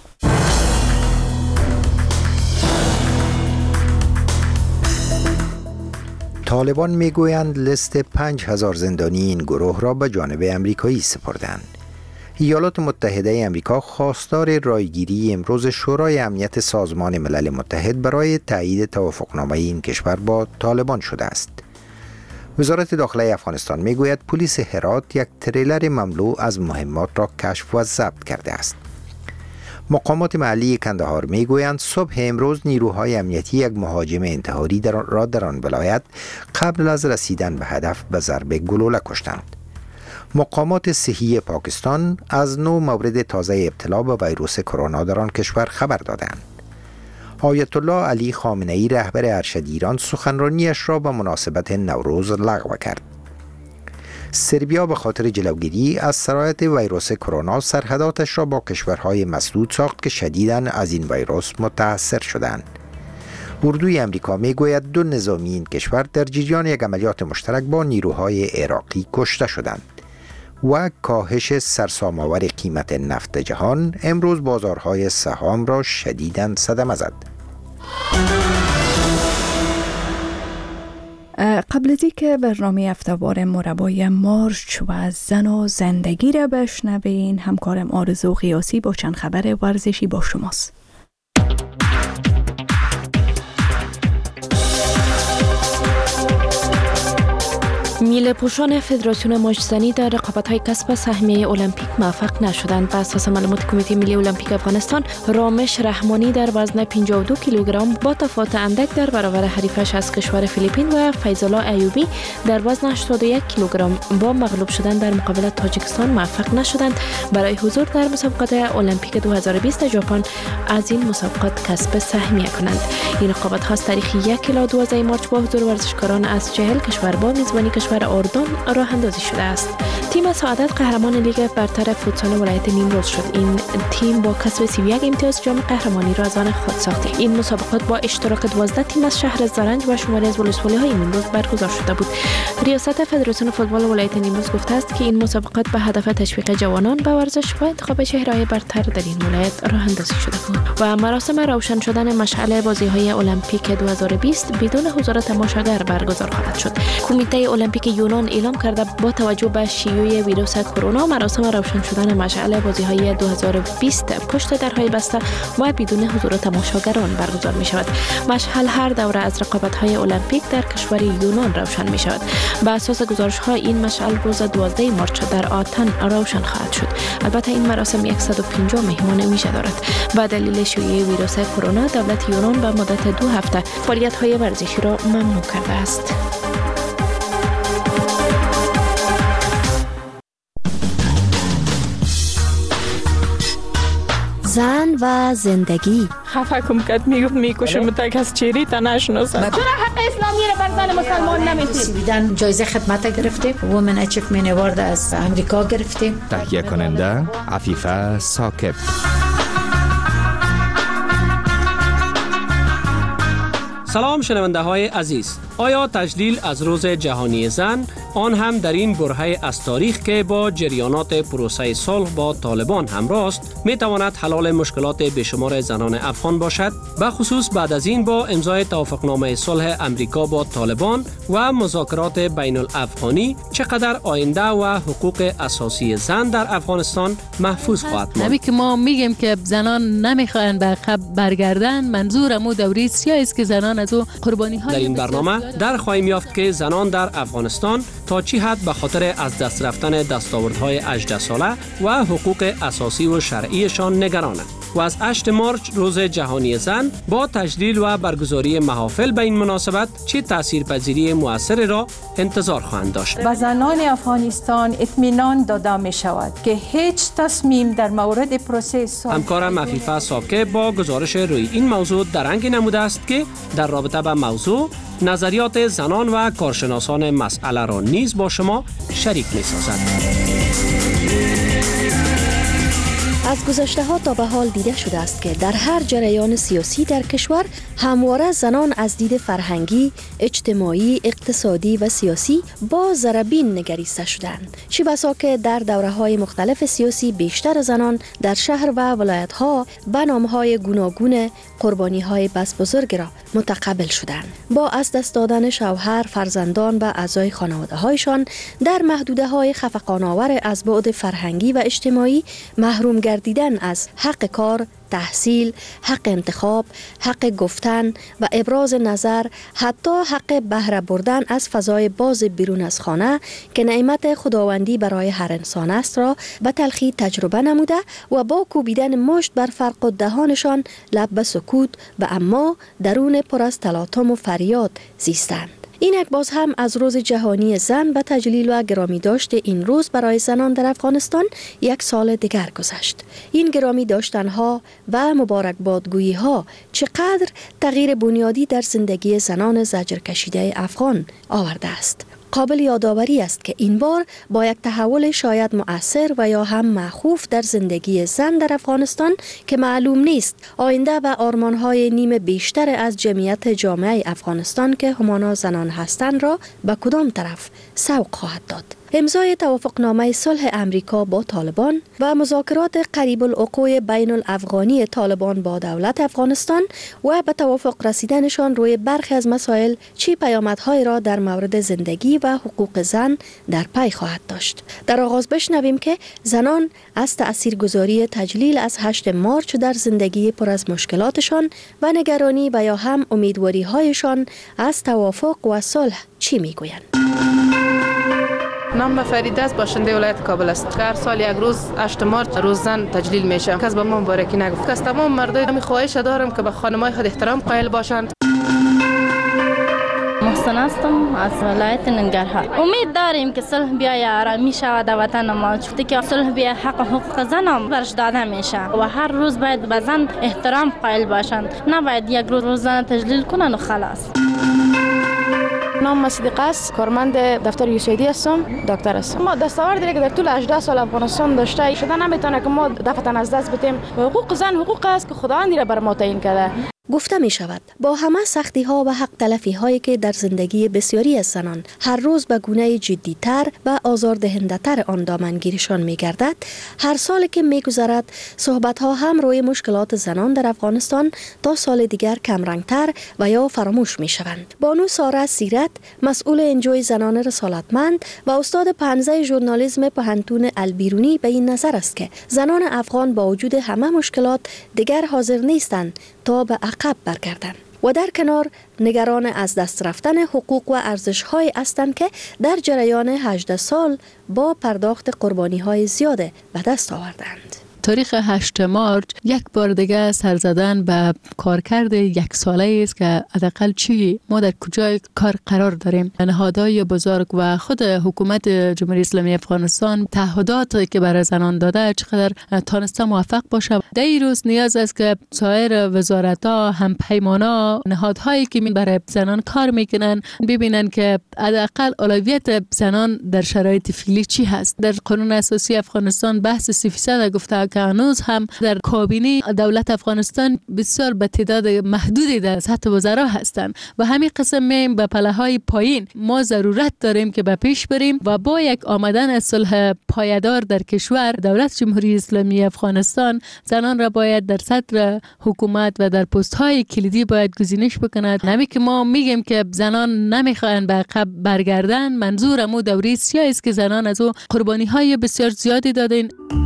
طالبان میگویند لیست 5000 زندانی این گروه را به جانب امریکایی سپردند. ایالات متحده امریکا خواستار رایگیری امروز شورای امنیت سازمان ملل متحد برای تایید توافقنامه این کشور با طالبان شده است. وزارت داخله افغانستان میگوید پلیس هرات یک تریلر مملو از مهمات را کشف و ضبط کرده است. مقامات محلی کندهار میگویند صبح امروز نیروهای امنیتی یک مهاجم انتحاری را در آن ولایت قبل از رسیدن به هدف به ضرب گلوله کشتند. مقامات صحی پاکستان از 9 مورد تازه ابتلا به ویروس کرونا در آن کشور خبر دادند. آیت الله علی خامنه ای رهبر ارشد ایران سخنرانیش را به مناسبت نوروز لغو کرد. سربیا به خاطر جلوگیری از سرایت ویروس کرونا سرحداتش را با کشورهای مسدود ساخت که شدیداً از این ویروس متاثر شدند. اردوی امریکا میگوید 2 نظامی این کشور در جریان یک عملیات مشترک با نیروهای عراقی کشته شدند. و کاهش سرسام‌آور قیمت نفت جهان امروز بازارهای سهام را شدیداً صدمه زد. قبل از اینکه برنامه هفته‌وار مربای مارچ و زن و زندگی را بشنوین، همکارم آرزو قیاسی با چند خبر ورزشی با شماست. میله پوشان فدراسیون موج‌زنی در رقابت‌های کسب سهمیه المپیک موفق نشدند. بر اساس معلومات کمیته ملی المپیک افغانستان، رامش رحمانی در وزن 52 کیلوگرم با تفاوت اندک در برابر حریفش از کشور فیلیپین و فیض‌الله ایوبی در وزن 81 کیلوگرم با مغلوب شدن در مقابل تاجیکستان موفق نشدند برای حضور در مسابقات المپیک 2020 ژاپن از این مسابقات کسب سهمیه کنند. این رقابت‌ها از تاریخ 1 الی 12 مارچ با حضور ورزشکاران از 40 کشور با میزبانی کشور اردن راه اندازی شده است. تیم سعادت قهرمان لیگ برتر فوتسال ولایت نیمروز شد. این تیم با کسب 31 امتیاز جام قهرمانی را از آن خود ساخت. این مسابقات با اشتراک 12 تیم از شهر زرنج و شماری از ولسوالی‌های نیمروز برگزار شده بود. ریاست فدراسیون فوتبال ولایت نیمروز گفته است که این مسابقات به هدف تشویق جوانان به ورزش و انتخاب چهره‌های برتر در این ولایت راه اندازی شده بود. و مراسم روشن شدن مشعل بازی‌های المپیک 2020 بدون حضور تماشاگر برگزار خواهد شد. کمیته المپیک یونان اعلام کرده با توجه به شیوع ویروس کرونا مراسم روشن شدن مشعل بازی‌های 2020 پشت درهای بسته و بدون حضور تماشاگران برگزار می شود. مشعل هر دوره از رقابت‌های المپیک در کشور یونان روشن می شود. بر اساس گزارش‌ها این مشعل روز 12 مارچ در آتن روشن خواهد شد. البته این مراسم 150 مهمان ویژه دارد. به دلیل شیوع ویروس کرونا دولت یونان به مدت 2 هفته فعالیت‌های ورزشی را ممنوع کرده است. زن و زندگی. خفه کم کد میکشم تک از چیری تا نشناسم. چرا حق اسلامی را بر زن مسلمان نمیدید؟ سویدن جایزه خدمت گرفتیم. وومن اچیومنت اوارد از امریکا گرفتیم. تهیه کننده عفیفه ثاقب. سلام شنونده های عزیز. آیا تجلیل از روز جهانی زن، آن هم در این برهه از تاریخ که با جریانات پروسه صلح با طالبان همراه است، می تواند حل مشکلات بیشمار زنان افغان باشد؟ به خصوص بعد از این با امضای توافقنامه صلح امریکا با طالبان و مذاکرات بین الافغانی چقدر آینده و حقوق اساسی زن در افغانستان محفوظ خواهد ماند؟ نمی که ما میگیم که زنان نمیخواهند به عقب برگردن، منظورم دوره سیاهی است که زنان از او قربانی های در این برنامه در خواهیم یافت که زنان در افغانستان تا چی حد به خاطر از دست رفتن دستاوردهای 18 ساله و حقوق اساسی و شرعیشان نگرانند. و از 8 مارچ روز جهانی زن با تجلیل و برگزاری محافل به این مناسبت چه تاثیرپذیری مؤثر را انتظار خواهند داشت. به زنان افغانستان اطمینان داده می شود که هیچ تصمیم در مورد پروسه همکارم عفیفه ساکه با گزارش روی این موضوع درنگ نموده است که در رابطه با موضوع نظریات زنان و کارشناسان مسئله را نیز با شما شریک می سازد. از گذشته ها تا به حال دیده شده است که در هر جریان سیاسی در کشور همواره زنان از دید فرهنگی، اجتماعی، اقتصادی و سیاسی با ضربین نگریسته شدند. چه بسا که در دوره‌های مختلف سیاسی بیشتر زنان در شهر و ولایت‌ها به نام‌های گوناگون قربانی‌های بس بزرگ را متقبل شدند. با از دست دادن شوهر، فرزندان و اعضای خانواده‌هایشان در محدوده‌های خفقان‌آور از بعد فرهنگی و اجتماعی محروم گردیدن از حق کار، تحصیل، حق انتخاب، حق گفتن و ابراز نظر، حتی حق بهره بردن از فضای باز بیرون از خانه که نعمت خداوندی برای هر انسان است را به تلخی تجربه نموده و با کوبیدن مشت بر فرق و دهانشان لب به سکوت و اما درون پر از تلاطم و فریاد زیستند. اینک باز هم از روز جهانی زن و تجلیل و گرامی داشت این روز برای زنان در افغانستان یک سال دیگر گذشت. این گرامی داشتنها و مبارکبادگویی ها چقدر تغییر بنیادی در زندگی زنان زجر کشیده افغان آورده است. قابل یادآوری است که این بار با یک تحول شاید مؤثر و یا هم مخوف در زندگی زن در افغانستان که معلوم نیست آینده و آرمانهای نیم بیشتر از جمعیت جامعه افغانستان که همانا زنان هستند را به کدام طرف سوق خواهد داد. امضای توافقنامه صلح امریکا با طالبان و مذاکرات قریب الوقوع بین الافغانی طالبان با دولت افغانستان و به توافق رسیدنشان روی برخی از مسائل چه پیامدهایی را در مورد زندگی و حقوق زن در پی خواهد داشت. در آغاز بشنویم که زنان از تاثیرگذاری تجلیل از 8 مارچ در زندگی پر از مشکلاتشان و نگرانی و یا هم امیدواری هایشان از توافق و صلح چی میگویند. نام فریده است، باشنده ولایت کابل است. هر سال یک روز 8 مارچ روز زن تجلیل میشه. کس به ما مبارکی نگفت. از تمام مردای می خواهش دارم که به خانم‌های خود احترام قائل باشند. محسن هستم از ولایت ننگرهار. امید داریم که صلح بیاید، آرامی شود در وطن ما. چون که صلح بیاید حق و حقوق زن هم برش داده میشه و هر روز باید به زن احترام قائل باشند. نباید یک روز زن تجلیل کنن و خلاص. نام صدیقه است، کارمند دفتر یوسیدی هستم، دکتر هستم. ما دستاوردی که در طول 18 سال افغانستان داشته شده نمیتونه که ما دفعتاً از دست بدیم. حقوق زن حقوق است که خداوند را بر ما تعیین کرده. گفته می شود با همه سختی ها و حق تلفی هایی که در زندگی بسیاری از زنان هر روز به گونه جدی تر و آزاردهنده تر آن دامنگیرشان می گردد، هر سال که می گذرد صحبت ها هم روی مشکلات زنان در افغانستان تا سال دیگر کمرنگ تر و یا فراموش می شوند. بانو ساره سیرت، مسئول انجوی زنان رسالتمند و استاد پانزه ژورنالیسم پهنتون البیرونی به این نظر است که زنان افغان با وجود همه مشکلات دیگر حاضر نیستند تا به عقب برگردند و در کنار نگران از دست رفتن حقوق و ارزش‌های هستند که در جریان 18 سال با پرداخت قربانی‌های زیاد به دست آوردند. تاریخ 8 مارچ یک بار دیگه سر زدن به کارکرد یک ساله است که حداقل چی ما در کجای کار قرار داریم. نهادهای بزرگ و خود حکومت جمهوری اسلامی افغانستان تعهداتی که برای زنان داده چقدر تانسته موفق باشه. در این روز نیاز است که سایر وزارت‌ها، همپیمانا، نهادهایی که برای زنان کار میکنن ببینن که حداقل اولویت زنان در شرایط فعلی چی هست. در قانون اساسی افغانستان بحث 30% گفته که هنوز هم در کابینه دولت افغانستان بسیار به تعداد محدودی در سطح وزرا هستند و همین قسم میم به پله‌های پایین ما ضرورت داریم که به پیش بریم و با یک آمدن از صلح پایدار در کشور دولت جمهوری اسلامی افغانستان زنان را باید در صدر حکومت و در پست‌های کلیدی باید گزینش بکند. همین که ما میگیم که زنان نمیخواهند به عقب برگردن، منظور مو دوره سیاه است که زنان از او قربانی‌های بسیار زیادی دادن.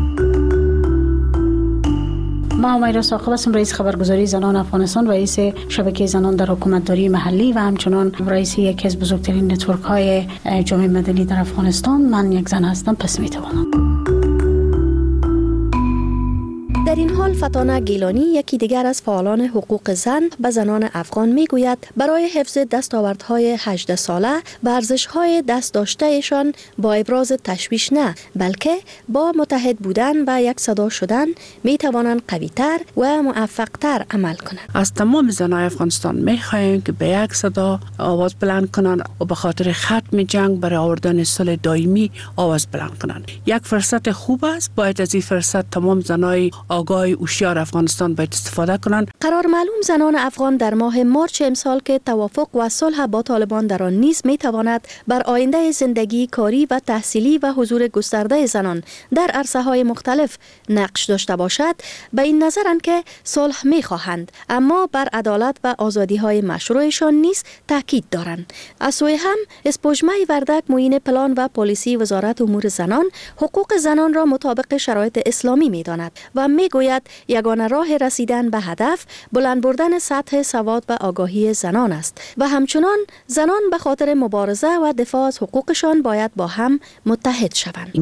ما همیرا ساقب هستم، رئیس خبرگزاری زنان افغانستان، رئیس شبکه زنان در حکومتداری محلی و همچنان رئیس یکی از بزرگترین نتورک های جامعه مدنی در افغانستان. من یک زن هستم، پس میتوانم. در این حال فتانه گیلانی یکی دیگر از فعالان حقوق زن به زنان افغان میگوید برای حفظ دستاوردهای 18 ساله به ارزش‌های دست داشتهشان با ابراز تشویش نه بلکه با متحد بودن و یک صدا شدن میتوانند قوی‌تر و موفق‌تر عمل کنند. از تمام زنان افغانستان میخواهیم که به یک صدا آواز بلند کنند و به خاطر ختم جنگ برای آوردن صلح دائمی آواز بلند کنند. یک فرصت خوب است، باید از این فرصت تمام زنای آگاه هوشیار افغانستان باید استفاده کنند. قرار معلوم زنان افغان در ماه مارچ امسال که توافق و صلح با طالبان در آن نیز میتواند بر آینده زندگی، کاری و تحصیلی و حضور گسترده زنان در عرصه‌های مختلف نقش داشته باشد، به این نظرند که صلح میخواهند اما بر عدالت و آزادی‌های مشروعشان نیز تاکید دارند. از سوی هم اسپوجمه وردک معین پلان و پالیسی وزارت امور زنان حقوق زنان را مطابق شرایط اسلامی می‌داند و میگوید یگانه راه رسیدن به هدف بلند بردن سطح سواد و آگاهی زنان است و همچنان زنان به خاطر مبارزه و دفاع از حقوقشان باید با هم متحد شوند.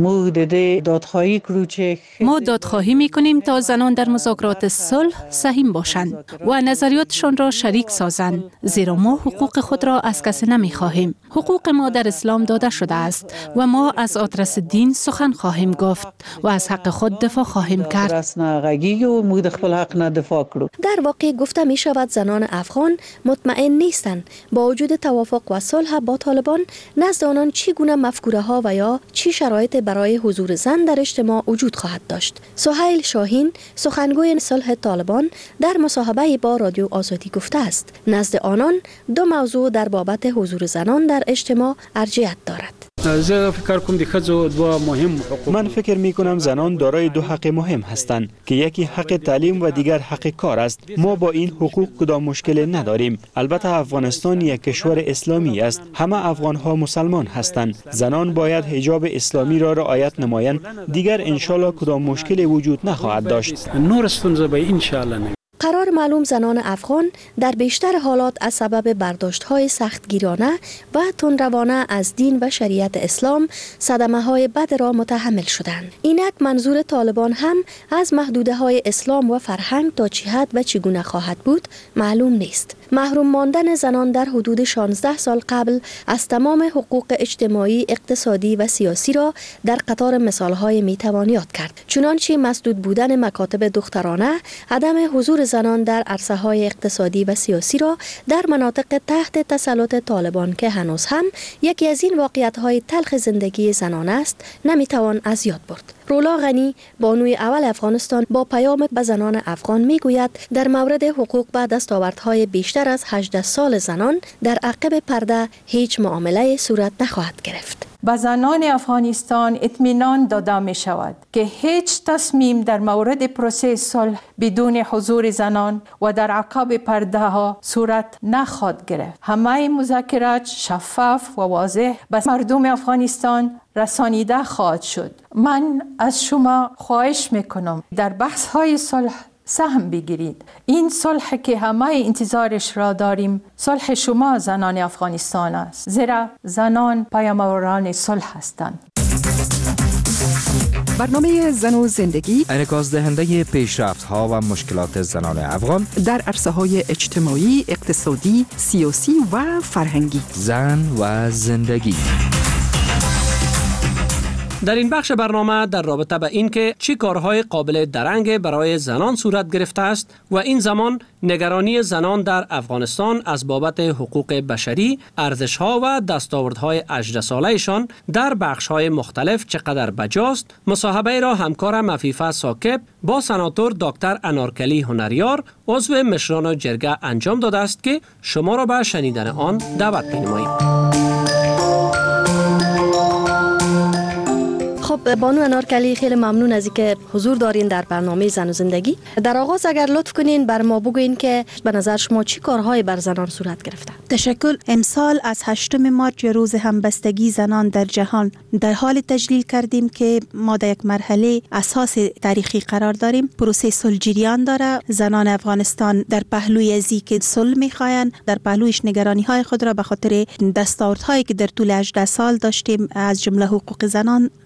ما دادخواهی می‌کنیم تا زنان در مذاکرات صلح سهیم باشند و نظریاتشان را شریک سازند، زیرا ما حقوق خود را از کسی نمی‌خواهیم. حقوق ما در اسلام داده شده است و ما از آدرس دین سخن خواهیم گفت و از حق خود دفاع خواهیم کرد. در واقع گفته می شود زنان افغان مطمئن نیستند با وجود توافق و صلح با طالبان نزد آنان چی گونه مفکوره ها و یا چی شرایط برای حضور زن در اجتماع وجود خواهد داشت. سهیل شاهین سخنگوی صلح طالبان در مصاحبه با رادیو آزادی گفته است نزد آنان دو موضوع در بابت حضور زنان در اجتماع ارجحیت دارد. من فکر می کنم زنان دارای دو حق مهم هستند که یکی حق تعلیم و دیگر حق کار است. ما با این حقوق کدام مشکل نداریم. البته افغانستان یک کشور اسلامی است. همه افغان ها مسلمان هستند. زنان باید حجاب اسلامی را رعایت نمایند. دیگر انشالله کدام مشکل وجود نخواهد داشت. قرار معلوم زنان افغان در بیشتر حالات از سبب برداشت‌های سختگیرانه و تندروانه از دین و شریعت اسلام صدمه‌های بد را متحمل شدند. اینک منظور طالبان هم از محدوده‌های اسلام و فرهنگ تا چه حد و چگونه خواهد بود معلوم نیست. محروم ماندن زنان در حدود 16 سال قبل از تمام حقوق اجتماعی، اقتصادی و سیاسی را در قطار مثال‌های میتوان یاد کرد. چنانچه مسدود بودن مکاتب دخترانه، عدم حضور زنان در عرصه‌های اقتصادی و سیاسی را در مناطق تحت تسلط طالبان که هنوز هم یکی از این واقعیت‌های تلخ زندگی زنان است، نمیتوان از یاد برد. رولا غنی بانوی اول افغانستان با پیام به زنان افغان میگوید در مورد حقوق و دستاوردهای بیشتر از 18 سال زنان در عقب پرده هیچ معامله صورت نخواهد گرفت. به زنان افغانستان اطمینان داده می شود که هیچ تصمیم در مورد پروسه صلح بدون حضور زنان و در عقب پرده ها صورت نخواهد گرفت. همه مذاکرات شفاف و واضح به مردم افغانستان رسانیده خواهد شد. من از شما خواهش میکنم در بحث های صلح سهم بگیرید. این صلح که همه انتظارش را داریم صلح شما زنان افغانستان است، زیرا زنان پیامبران صلح هستند. برنامه زن و زندگی انعکاس دهنده پیشرفت ها و مشکلات زنان افغان در عرصه های اجتماعی، اقتصادی، سیاسی و فرهنگی. زن و زندگی. در این بخش برنامه در رابطه به این که چی کارهای قابل درنگ برای زنان صورت گرفته است و این زمان نگرانی زنان در افغانستان از بابت حقوق بشری، ارزش‌ها و دستاوردهای 18 ساله‌شان در بخش‌های مختلف چقدر بجاست، مصاحبه را همکارم عفیفه ساکب با سناتور دکتر انارکلی هنریار عضو مشران جرگه انجام داده است که شما را به شنیدن آن دعوت می‌نماییم. خب بانو انارکلی، خیلی ممنون از اینکه حضور دارین در برنامه زن و زندگی. در آغاز اگر لطف کنین بر ما بگوین که به نظر شما چی کارهایی بر زنان صورت گرفته؟ تشکر. امسال از 8 مارچ روز همبستگی زنان در جهان در حال تجلیل کردیم که ما در یک مرحله اساس تاریخی قرار داریم. پروسه صلح جریان داره. زنان افغانستان در پهلوی ازی که صلح میخواین، در پهلویش نگرانی های خود را به خاطر دستاوردهایی که در طول 18 سال داشتیم از جمله حقوق زنان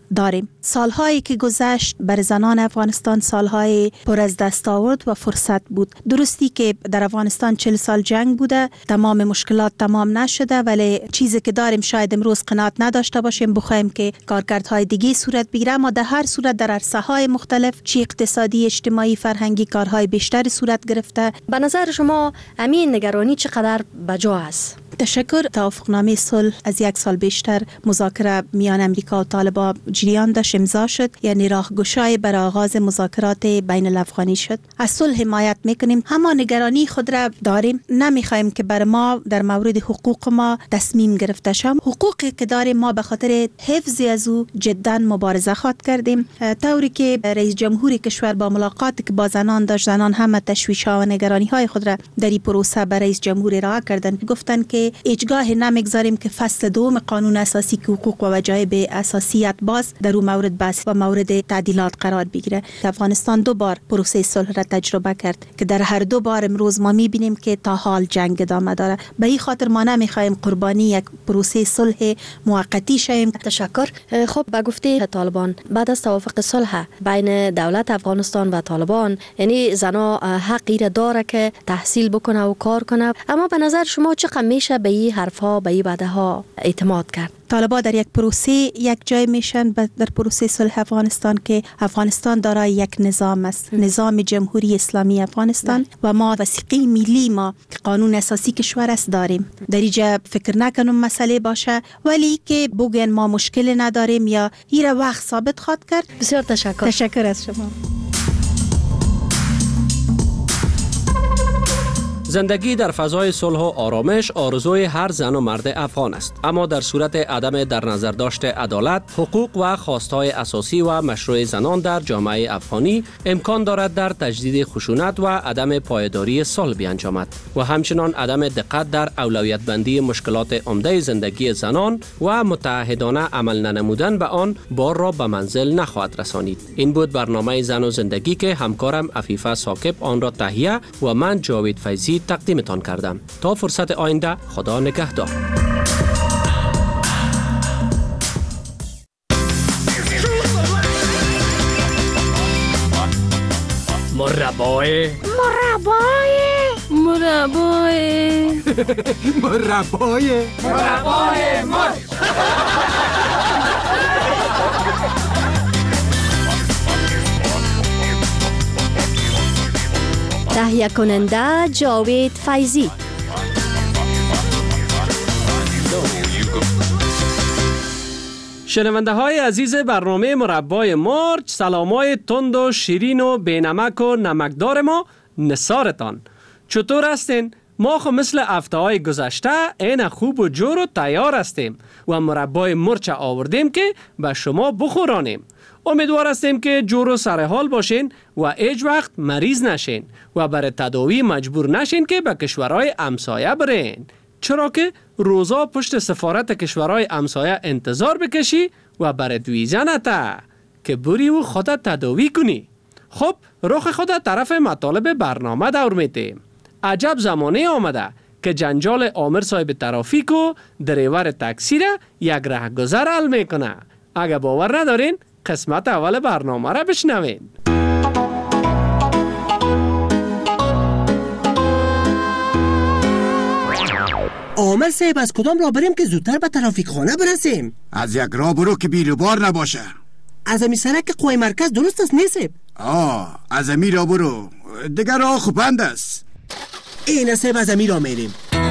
داریم. سالهایی که گذشت بر زنان افغانستان سالهای پر از دستاورد و فرصت بود. درستی که در افغانستان 40 سال جنگ بوده، تمام مشکلات تمام نشده، ولی چیزی که داریم شاید امروز قناعت نداشته باشیم، بخوایم که کارکردهای دیگه صورت بگیره، اما در هر صورت در عرصه‌های مختلف چی اقتصادی، اجتماعی، فرهنگی کارهای بیشتری صورت گرفته. به نظر شما همین نگرانی چقدر بجا است؟ تشکر. توافقنامه صلح از 1 سال بیشتر مذاکره میان امریکا و طالبان جریان داشت، امضا شد، یعنی راهگشای برای آغاز مذاکرات بین الافغانی شد. از صلح حمایت میکنیم، اما نگرانی خود را داریم. نمیخوایم که بر ما در مورد حقوق ما تصمیم گرفته شد. حقوقی که داریم ما به خاطر حفظ از او جدا مبارزه خواهد کردیم. طوری که رئیس جمهور کشور با ملاقاتی که با زنان داشت، زنان همه تشویش‌ها و نگرانی‌های خود را در این پروسه به رئیس جمهور ارائه کردند. گفتند که هیچگاه نمیگذاریم که فصل 2 قانون اساسی که حقوق و وجایب اساسیت باز در اون مورد بحث و مورد تعدیلات قرار بگیره. افغانستان 2 بار پروسه صلح را تجربه کرد که در هر 2 بار امروز ما میبینیم که تا حال جنگ ادامه داره. به این خاطر ما نمیخوایم قربانی یک پروسه صلح موقتی شویم. تشکر. خب به گفته طالبان بعد از توافق صلح بین دولت افغانستان و طالبان، یعنی زنا حقی را داره که تحصیل بکنه و کار کنه، اما به نظر شما چقدر میشه به این حرفها، به این وعده‌ها اعتماد کرد؟ طالبان در یک پروسه یک جای میشن در پروسه صلح افغانستان که افغانستان دارای یک نظام است، نظام جمهوری اسلامی افغانستان و ما وثیقه ملی ما که قانون اساسی کشور است داریم. در اینجا فکر نکنم مسئله باشه، ولی که بگن ما مشکل نداریم یا این وقت ثابت خواهد کرد. بسیار تشکر. تشکر از شما. زندگی در فضای صلح و آرامش آرزوی هر زن و مرد افغان است، اما در صورت عدم در نظر داشت عدالت، حقوق و خواستهای اساسی و مشروع زنان در جامعه افغانی امکان دارد در تجدید خشونت و عدم پایداری صلح بیانجامد و همچنان عدم دقت در اولویت بندی مشکلات عمده زندگی زنان و متعهدانه عمل ننمودن به آن بار را به منزل نخواهد رسانید. این بود برنامه زن و زندگی که همکارم عفیفه ثاقب آن را تهیه و من جاوید فیضی تقدیمتان کردم. تا فرصت آینده، خدا نگهدار. مربای تهیه کننده جاوید فیضی. شنونده های عزیز برنامه مربای مرچ، سلامای تند و شیرین و بینمک و نمکدار ما نثارتان. چطور هستین؟ ما خو مثل هفته های گذشته این خوب و جور و تیار هستیم و مربای مرچ آوردیم که به شما بخورانیم. امیدوار هستیم که جور و سر حال باشین و هیچ وقت مریض نشین و برای تداوی مجبور نشین که به کشورهای همسایه برین، چرا که روزا پشت سفارت کشورهای همسایه انتظار بکشی و برای دویزه نته که بری و خودت تداوی کنی. خب رخ خودت طرف مطالب برنامه دور میتیم. عجب زمانه آمده که جنجال آمر صاحب ترافیک و دریور تاکسی را یک رهگذر حل میکنه. اگه باور ندارین قسمت اول برنامه را بشنوین. عامر صاحب از کدام راه بریم که زودتر به ترافیک خانه برسیم؟ از یک راه برو که بیروبار نباشه. از امی سرک قوی مرکز درست است نیست؟ از امی راه برو، دیگر راه خوبند است. این صاحب از امی راه میریم.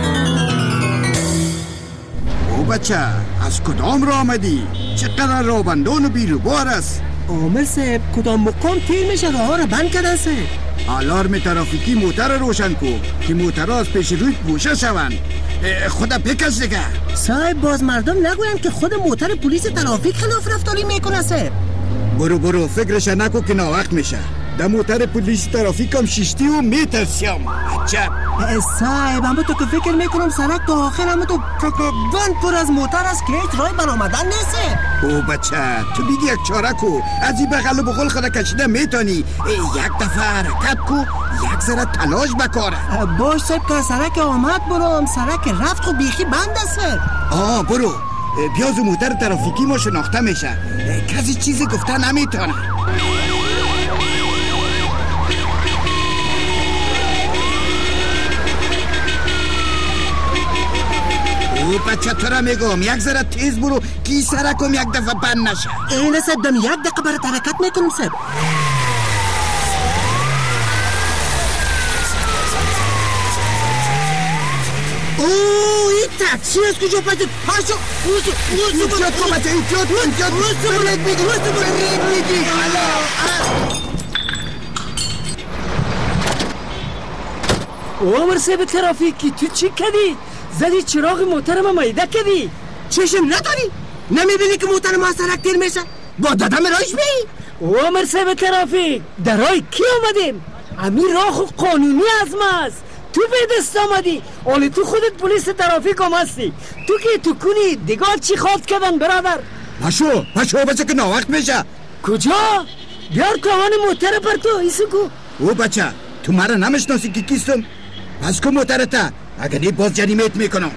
او بچه از کدام راه آمدی؟ چقدر راه بندان و بیروبار است. عامر صاحب کدام مقام تیر میشه راه ها را بند کردن صاحب. آلارم ترافیکی موتر روشن کو که موتر از پیش روی گوشه شوند. خدا بکش دیگه. صاحب باز مردم نگوین که خود موتر پلیس ترافیک خلاف رفتاری میکنه صاحب. برو فکرش نکو که ناوقت میشه. در موتر پلیس ترافیک هم شیشتی و میترسیم. عجب صاحب، اما تو که فکر میکنم سرک تا آخر اما تو تقریباً پر از موتر است که هیچ رای برآمدن نیست. او بچه تو بیدی یک چاره کو، از این بغل و بغل خدا کشیده میتونی. یک دفعه حرکت کو، یک ذره تلاش بکاره. باش صاحب که سرک آمد برو، سرک رفت خو بیخی بند است. برو بیاز و موتر ترافیکی ما شناخته میشه، کسی چیزی گفته نمیتونه. او بچه تو را میگم یک ذره تیز برو که سرکم یک دفعه بند نشه. اینه سب دم یک دقیقه برات حرکت میکنم سب. اوه این تاکسی از کجا پاید پاشو ایجاد کن بچه ایجاد برید میگی عمر صاحب ترافیکی تو چی کردی؟ زدی چراغ موتر ما مایده کردی؟ چشم نداری؟ نمیبینی که موتر ما سرک تیر میشه؟ با دادم رایش بی؟ عمر صاحب ترافیک در رای کی آمدیم؟ امیر راه خود قانونی از ماست. تو به دست آمدی اولی تو خودت پلیس ترافیک هم هستی. تو که تو کنی دیگه چی خواست کردن برادر؟ پاشو بچه که ناوقت میشه. کجا؟ بیار توان موتر پر تو ایسو کو. او بچه تو مرا نمیشناسی که کیستم؟ پس که موترتا اگر نی باز جریمت میکنم.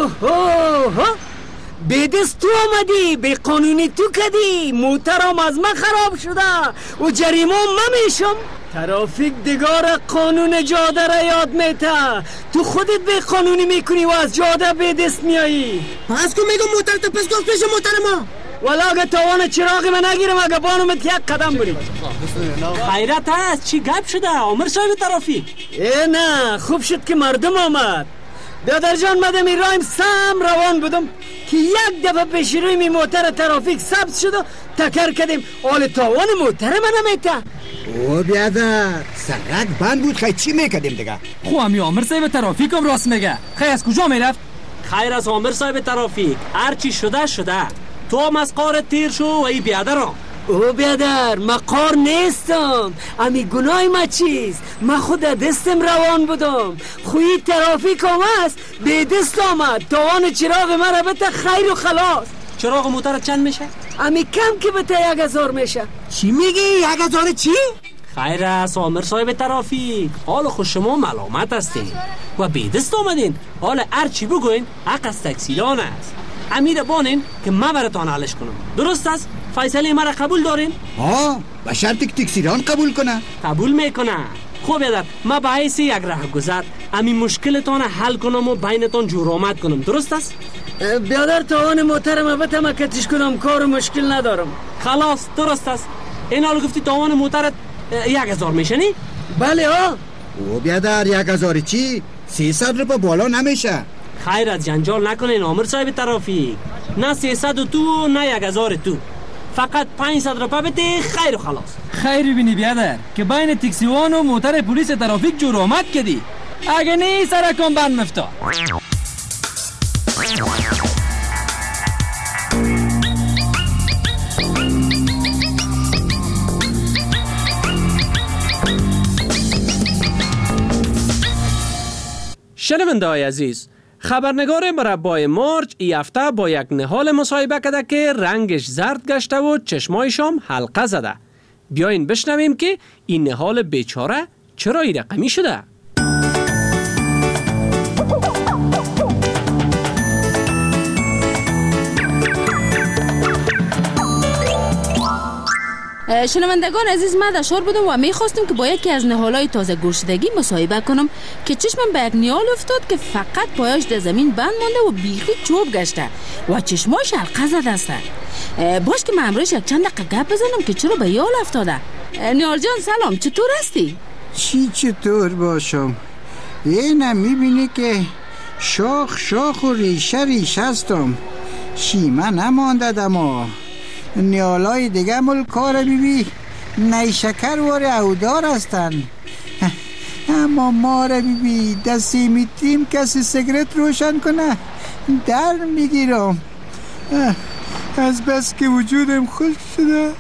اوه به دست تو آمدی به قانونی تو کدی موترم از من خراب شده و جریمه من میشم. ترافیک دیگار قانون جاده را یاد میته. تو خودت به قانونی میکنی و از جاده به دست میایی. پس که میگم موتر تو پس گفت پیش موتر ما. ولی اگه توان چراغ من نگیرم اگه بانومت یک قدم برید. خیرت هست چی گپ شده عمر صاحب ترافیک؟ نه خوب شد که مردم آمد. بیادر جان مدم این رایم سم روان بودم که یک دفعه پیش روی می موتر ترافیک سبز شد و تکر کردیم. آل تاوان موتر من نمیته. او بیادر سرک بند بود خیلی چی میکردیم دیگه؟ خو همی عمر صاحب ترافیک هم راست میگه. خیلی از کجا میرفت؟ خیر از عمر صاحب ترافیک هرچی شده تو هم از قار تیر شو و ای بیادرم. او بیادر من قار نیستم. امی گناه ما چیست؟ من خود دستم روان بودم. خوی ترافیک هم هست به دست آمد. توان چراغ من بته خیر و خلاص. چراغ موتر چند میشه؟ امی کم که بته 1000 میشه. چی میگی 1000 چی؟ خیر است عمر صاحب ترافیک حال خود شما ملامت هستین و به دست آمدین. حال هر چی بگوین حق از تکسیران است. امیر بانین که من براتان حلش کنم. درست است؟ فیصله مرا قبول دارین؟ به شرطی که تکسیران قبول کنه. قبول میکنه. خوب بیادر من به حیث یک راه گذر امی مشکلتان حل کنم و بینتان جور آمد کنم. درست است؟ بیادر توان موتر ما بتم کتش کنم کار مشکل ندارم. خلاص درست است. این حال گفتی توان موترت 1000 میشنی؟ بله او بیادر 1000 چی؟ 300 روپا بالا نمیشه. خیر از جنجال نکنین عمر صاحب ترافیک. نه 300 تو نه 1000 تو. فقط 500 روپا بده خیر و خلاص. خیر بینی بیادر که بین تکسیوان و موتر پلیس ترافیک جور آمد کدی. اگه نه سرکم بند مفتا. شنونده های عزیز، خبرنگار مربای مارج ای هفته با یک نهال مصاحبه کرده که رنگش زرد گشته و چشمایشام حلقه زده. بیاین بشنویم که این نهال بیچاره چرا این رقمی شده. شنوندگان عزیز من در شهر بودم و میخواستم که با یکی از نهالای تازه گشودگی مصاحبه کنم که چشمم به یک نهال افتاد که فقط پایش در زمین بند مانده و بیخی چوب گشته و چشماش حلقه زده است. باش که من امروز یک چند دقیقه گپ بزنم که چرا به یال افتاده. نهال جان سلام، چطور هستی؟ چطور باشم؟ اینم میبینی که شاخ و ریشه هستم. شیمه نمانده دما. نیالای دیگه مل کار بیبی نیشکر وار اودار هستن. اما ما را بیبی دستی میتیم کسی سیگرت روشن کنه در میگیرم. از بس که وجودم خوش شده.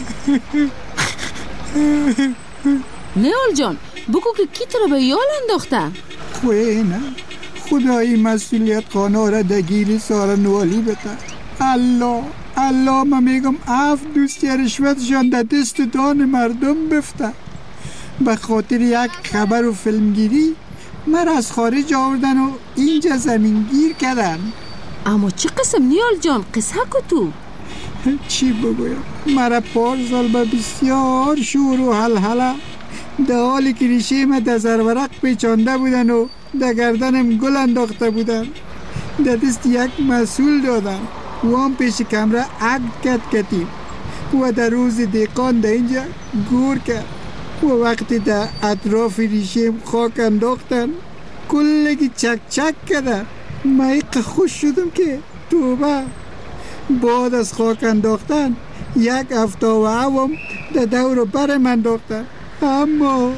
نیال جان بگو که کی تو رو به یال انداخته؟ خوی نه خدایی مسئولیت خانه را دگیری سارنوالی بده. الله من میگم دوستی رشوتشان در دست دان مردم بفته. به خاطر یک خبر و فیلمگیری من از خارج آوردن و اینجا زمینگیر کردن. اما چه قسم نیال جان؟ قصه کو تو؟ چی بگویم؟ مرا پارسال به بسیار شور و حلحله در حالی که ریشه ما در زرورق پیچانده بودن و در گردنم گل انداخته بودن، در دست یک مسئول دادن و هم پیش کمره عقد کتیم و در روز دیقان در اینجا گور کرد و وقتی در اطراف ریشیم خاک انداختن کلگی چک چک کردن. من خوش شدم که توبه. بعد از خاک انداختن یک هفته و عوام در دور بر من انداختن. اما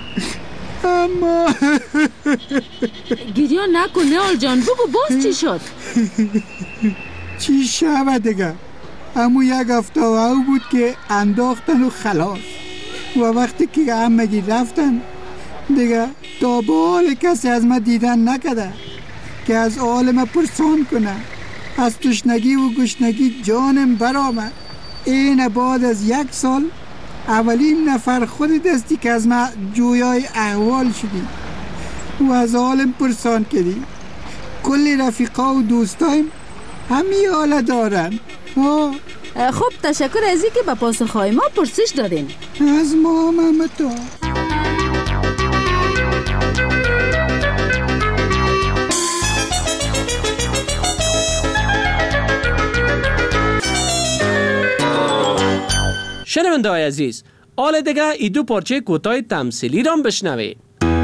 گریان نکن نیال جان، بگو باز چی شد؟ چی شود دیگه؟ اما یک هفته و او بود که انداختن و خلاص. و وقتی که همگی رفتن دیگه تا به حال کسی از ما دیدن نکده که از حال ما پرسان کنه. از تشنگی و گشنگی جانم برآمد. این بعد از یک سال اولین نفر خود دستی که از ما جویای احوال شدی و از حالم پرسان کردی. کلی رفیقا و دوستایم همین حال دارن. خب تشکر از اینکه به پاسخهای ما پرسش دادین. از ما هم تو. شنونده های عزیز، حال دیگه ای دو پارچه کوتاه تمثیلی را بشنوید.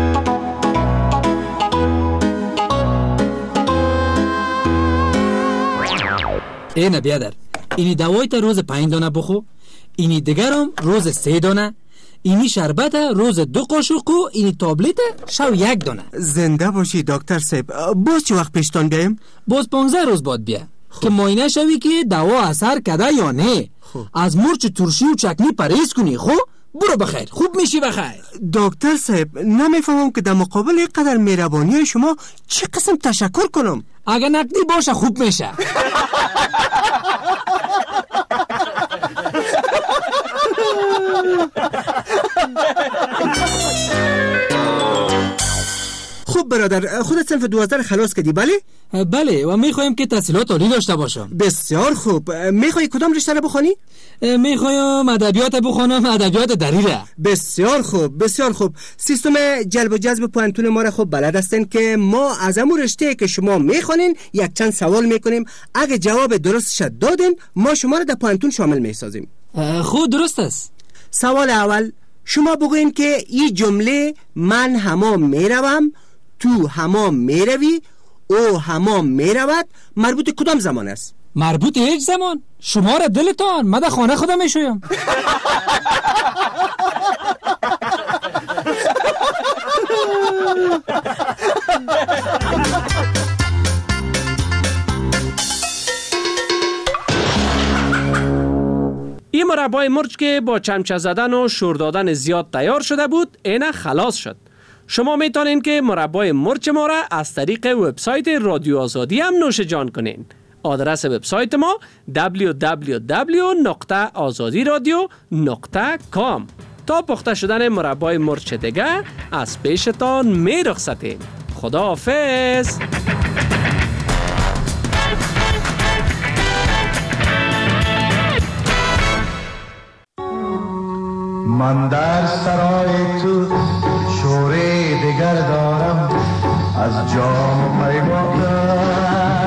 اینه بیادر، اینی دوای تا روز 5 دانه بخو، اینی دیگرم روز 3 دانه، اینی شربت روز 2 قاشق و اینی تابلت شو 1 دانه. زنده باشی دکتر صاحب. باز چه وقت پیشتان بیایم؟ باز 15 روز بعد بیا که معاینه شوی که دوا اثر کرده یا نه. از مرچ ترشی و چکنی پرهیز کنی. خب برو بخیر، خوب میشی بخیر. دکتر صاحب نمیفهمم که در مقابل اینقدر مهربانی شما چه قسم تشکر کنم. اگه نقدی باشه خوب میشه. خب برادر، خودت صنف 12 خلاص کردی بله؟ بله و میخوایم که تحصیلات عالی داشته باشم. بسیار خوب. میخوای کدام رشته را بخوانی؟ میخوایم ادبیات بخونم، ادبیات دریره. بسیار خوب بسیار خوب. سیستم جلب و جذب پوانتون ما را خوب بلد هستین که ما از همون رشته که شما میخوانین یک چند سوال میکنیم. اگه جواب درستش دادین ما شما را در پوانتون شامل میسازیم. خود درست است. سوال اول، شما بگوین که این جمله من حمام میروم، تو حمام میروی، او حمام میرود مربوط کدام زمان است؟ مربوط هیچ زمان. شما را دلتان، من در خانه خودم میشویم. این مربای مرچ که با چمچه زدن و شور دادن زیاد تیار شده بود اینه خلاص شد. شما میتونین که مربای مرچ ما را از طریق وبسایت رادیو آزادی هم نوش جان کنین. آدرس وبسایت ما www.azadiradio.com. تا پخته شدن مربای مرچ دیگه از پیشتان می رخصتیم. خدا حافظ. من در سرای تو شوره دیگر دارم از جام پیمانم.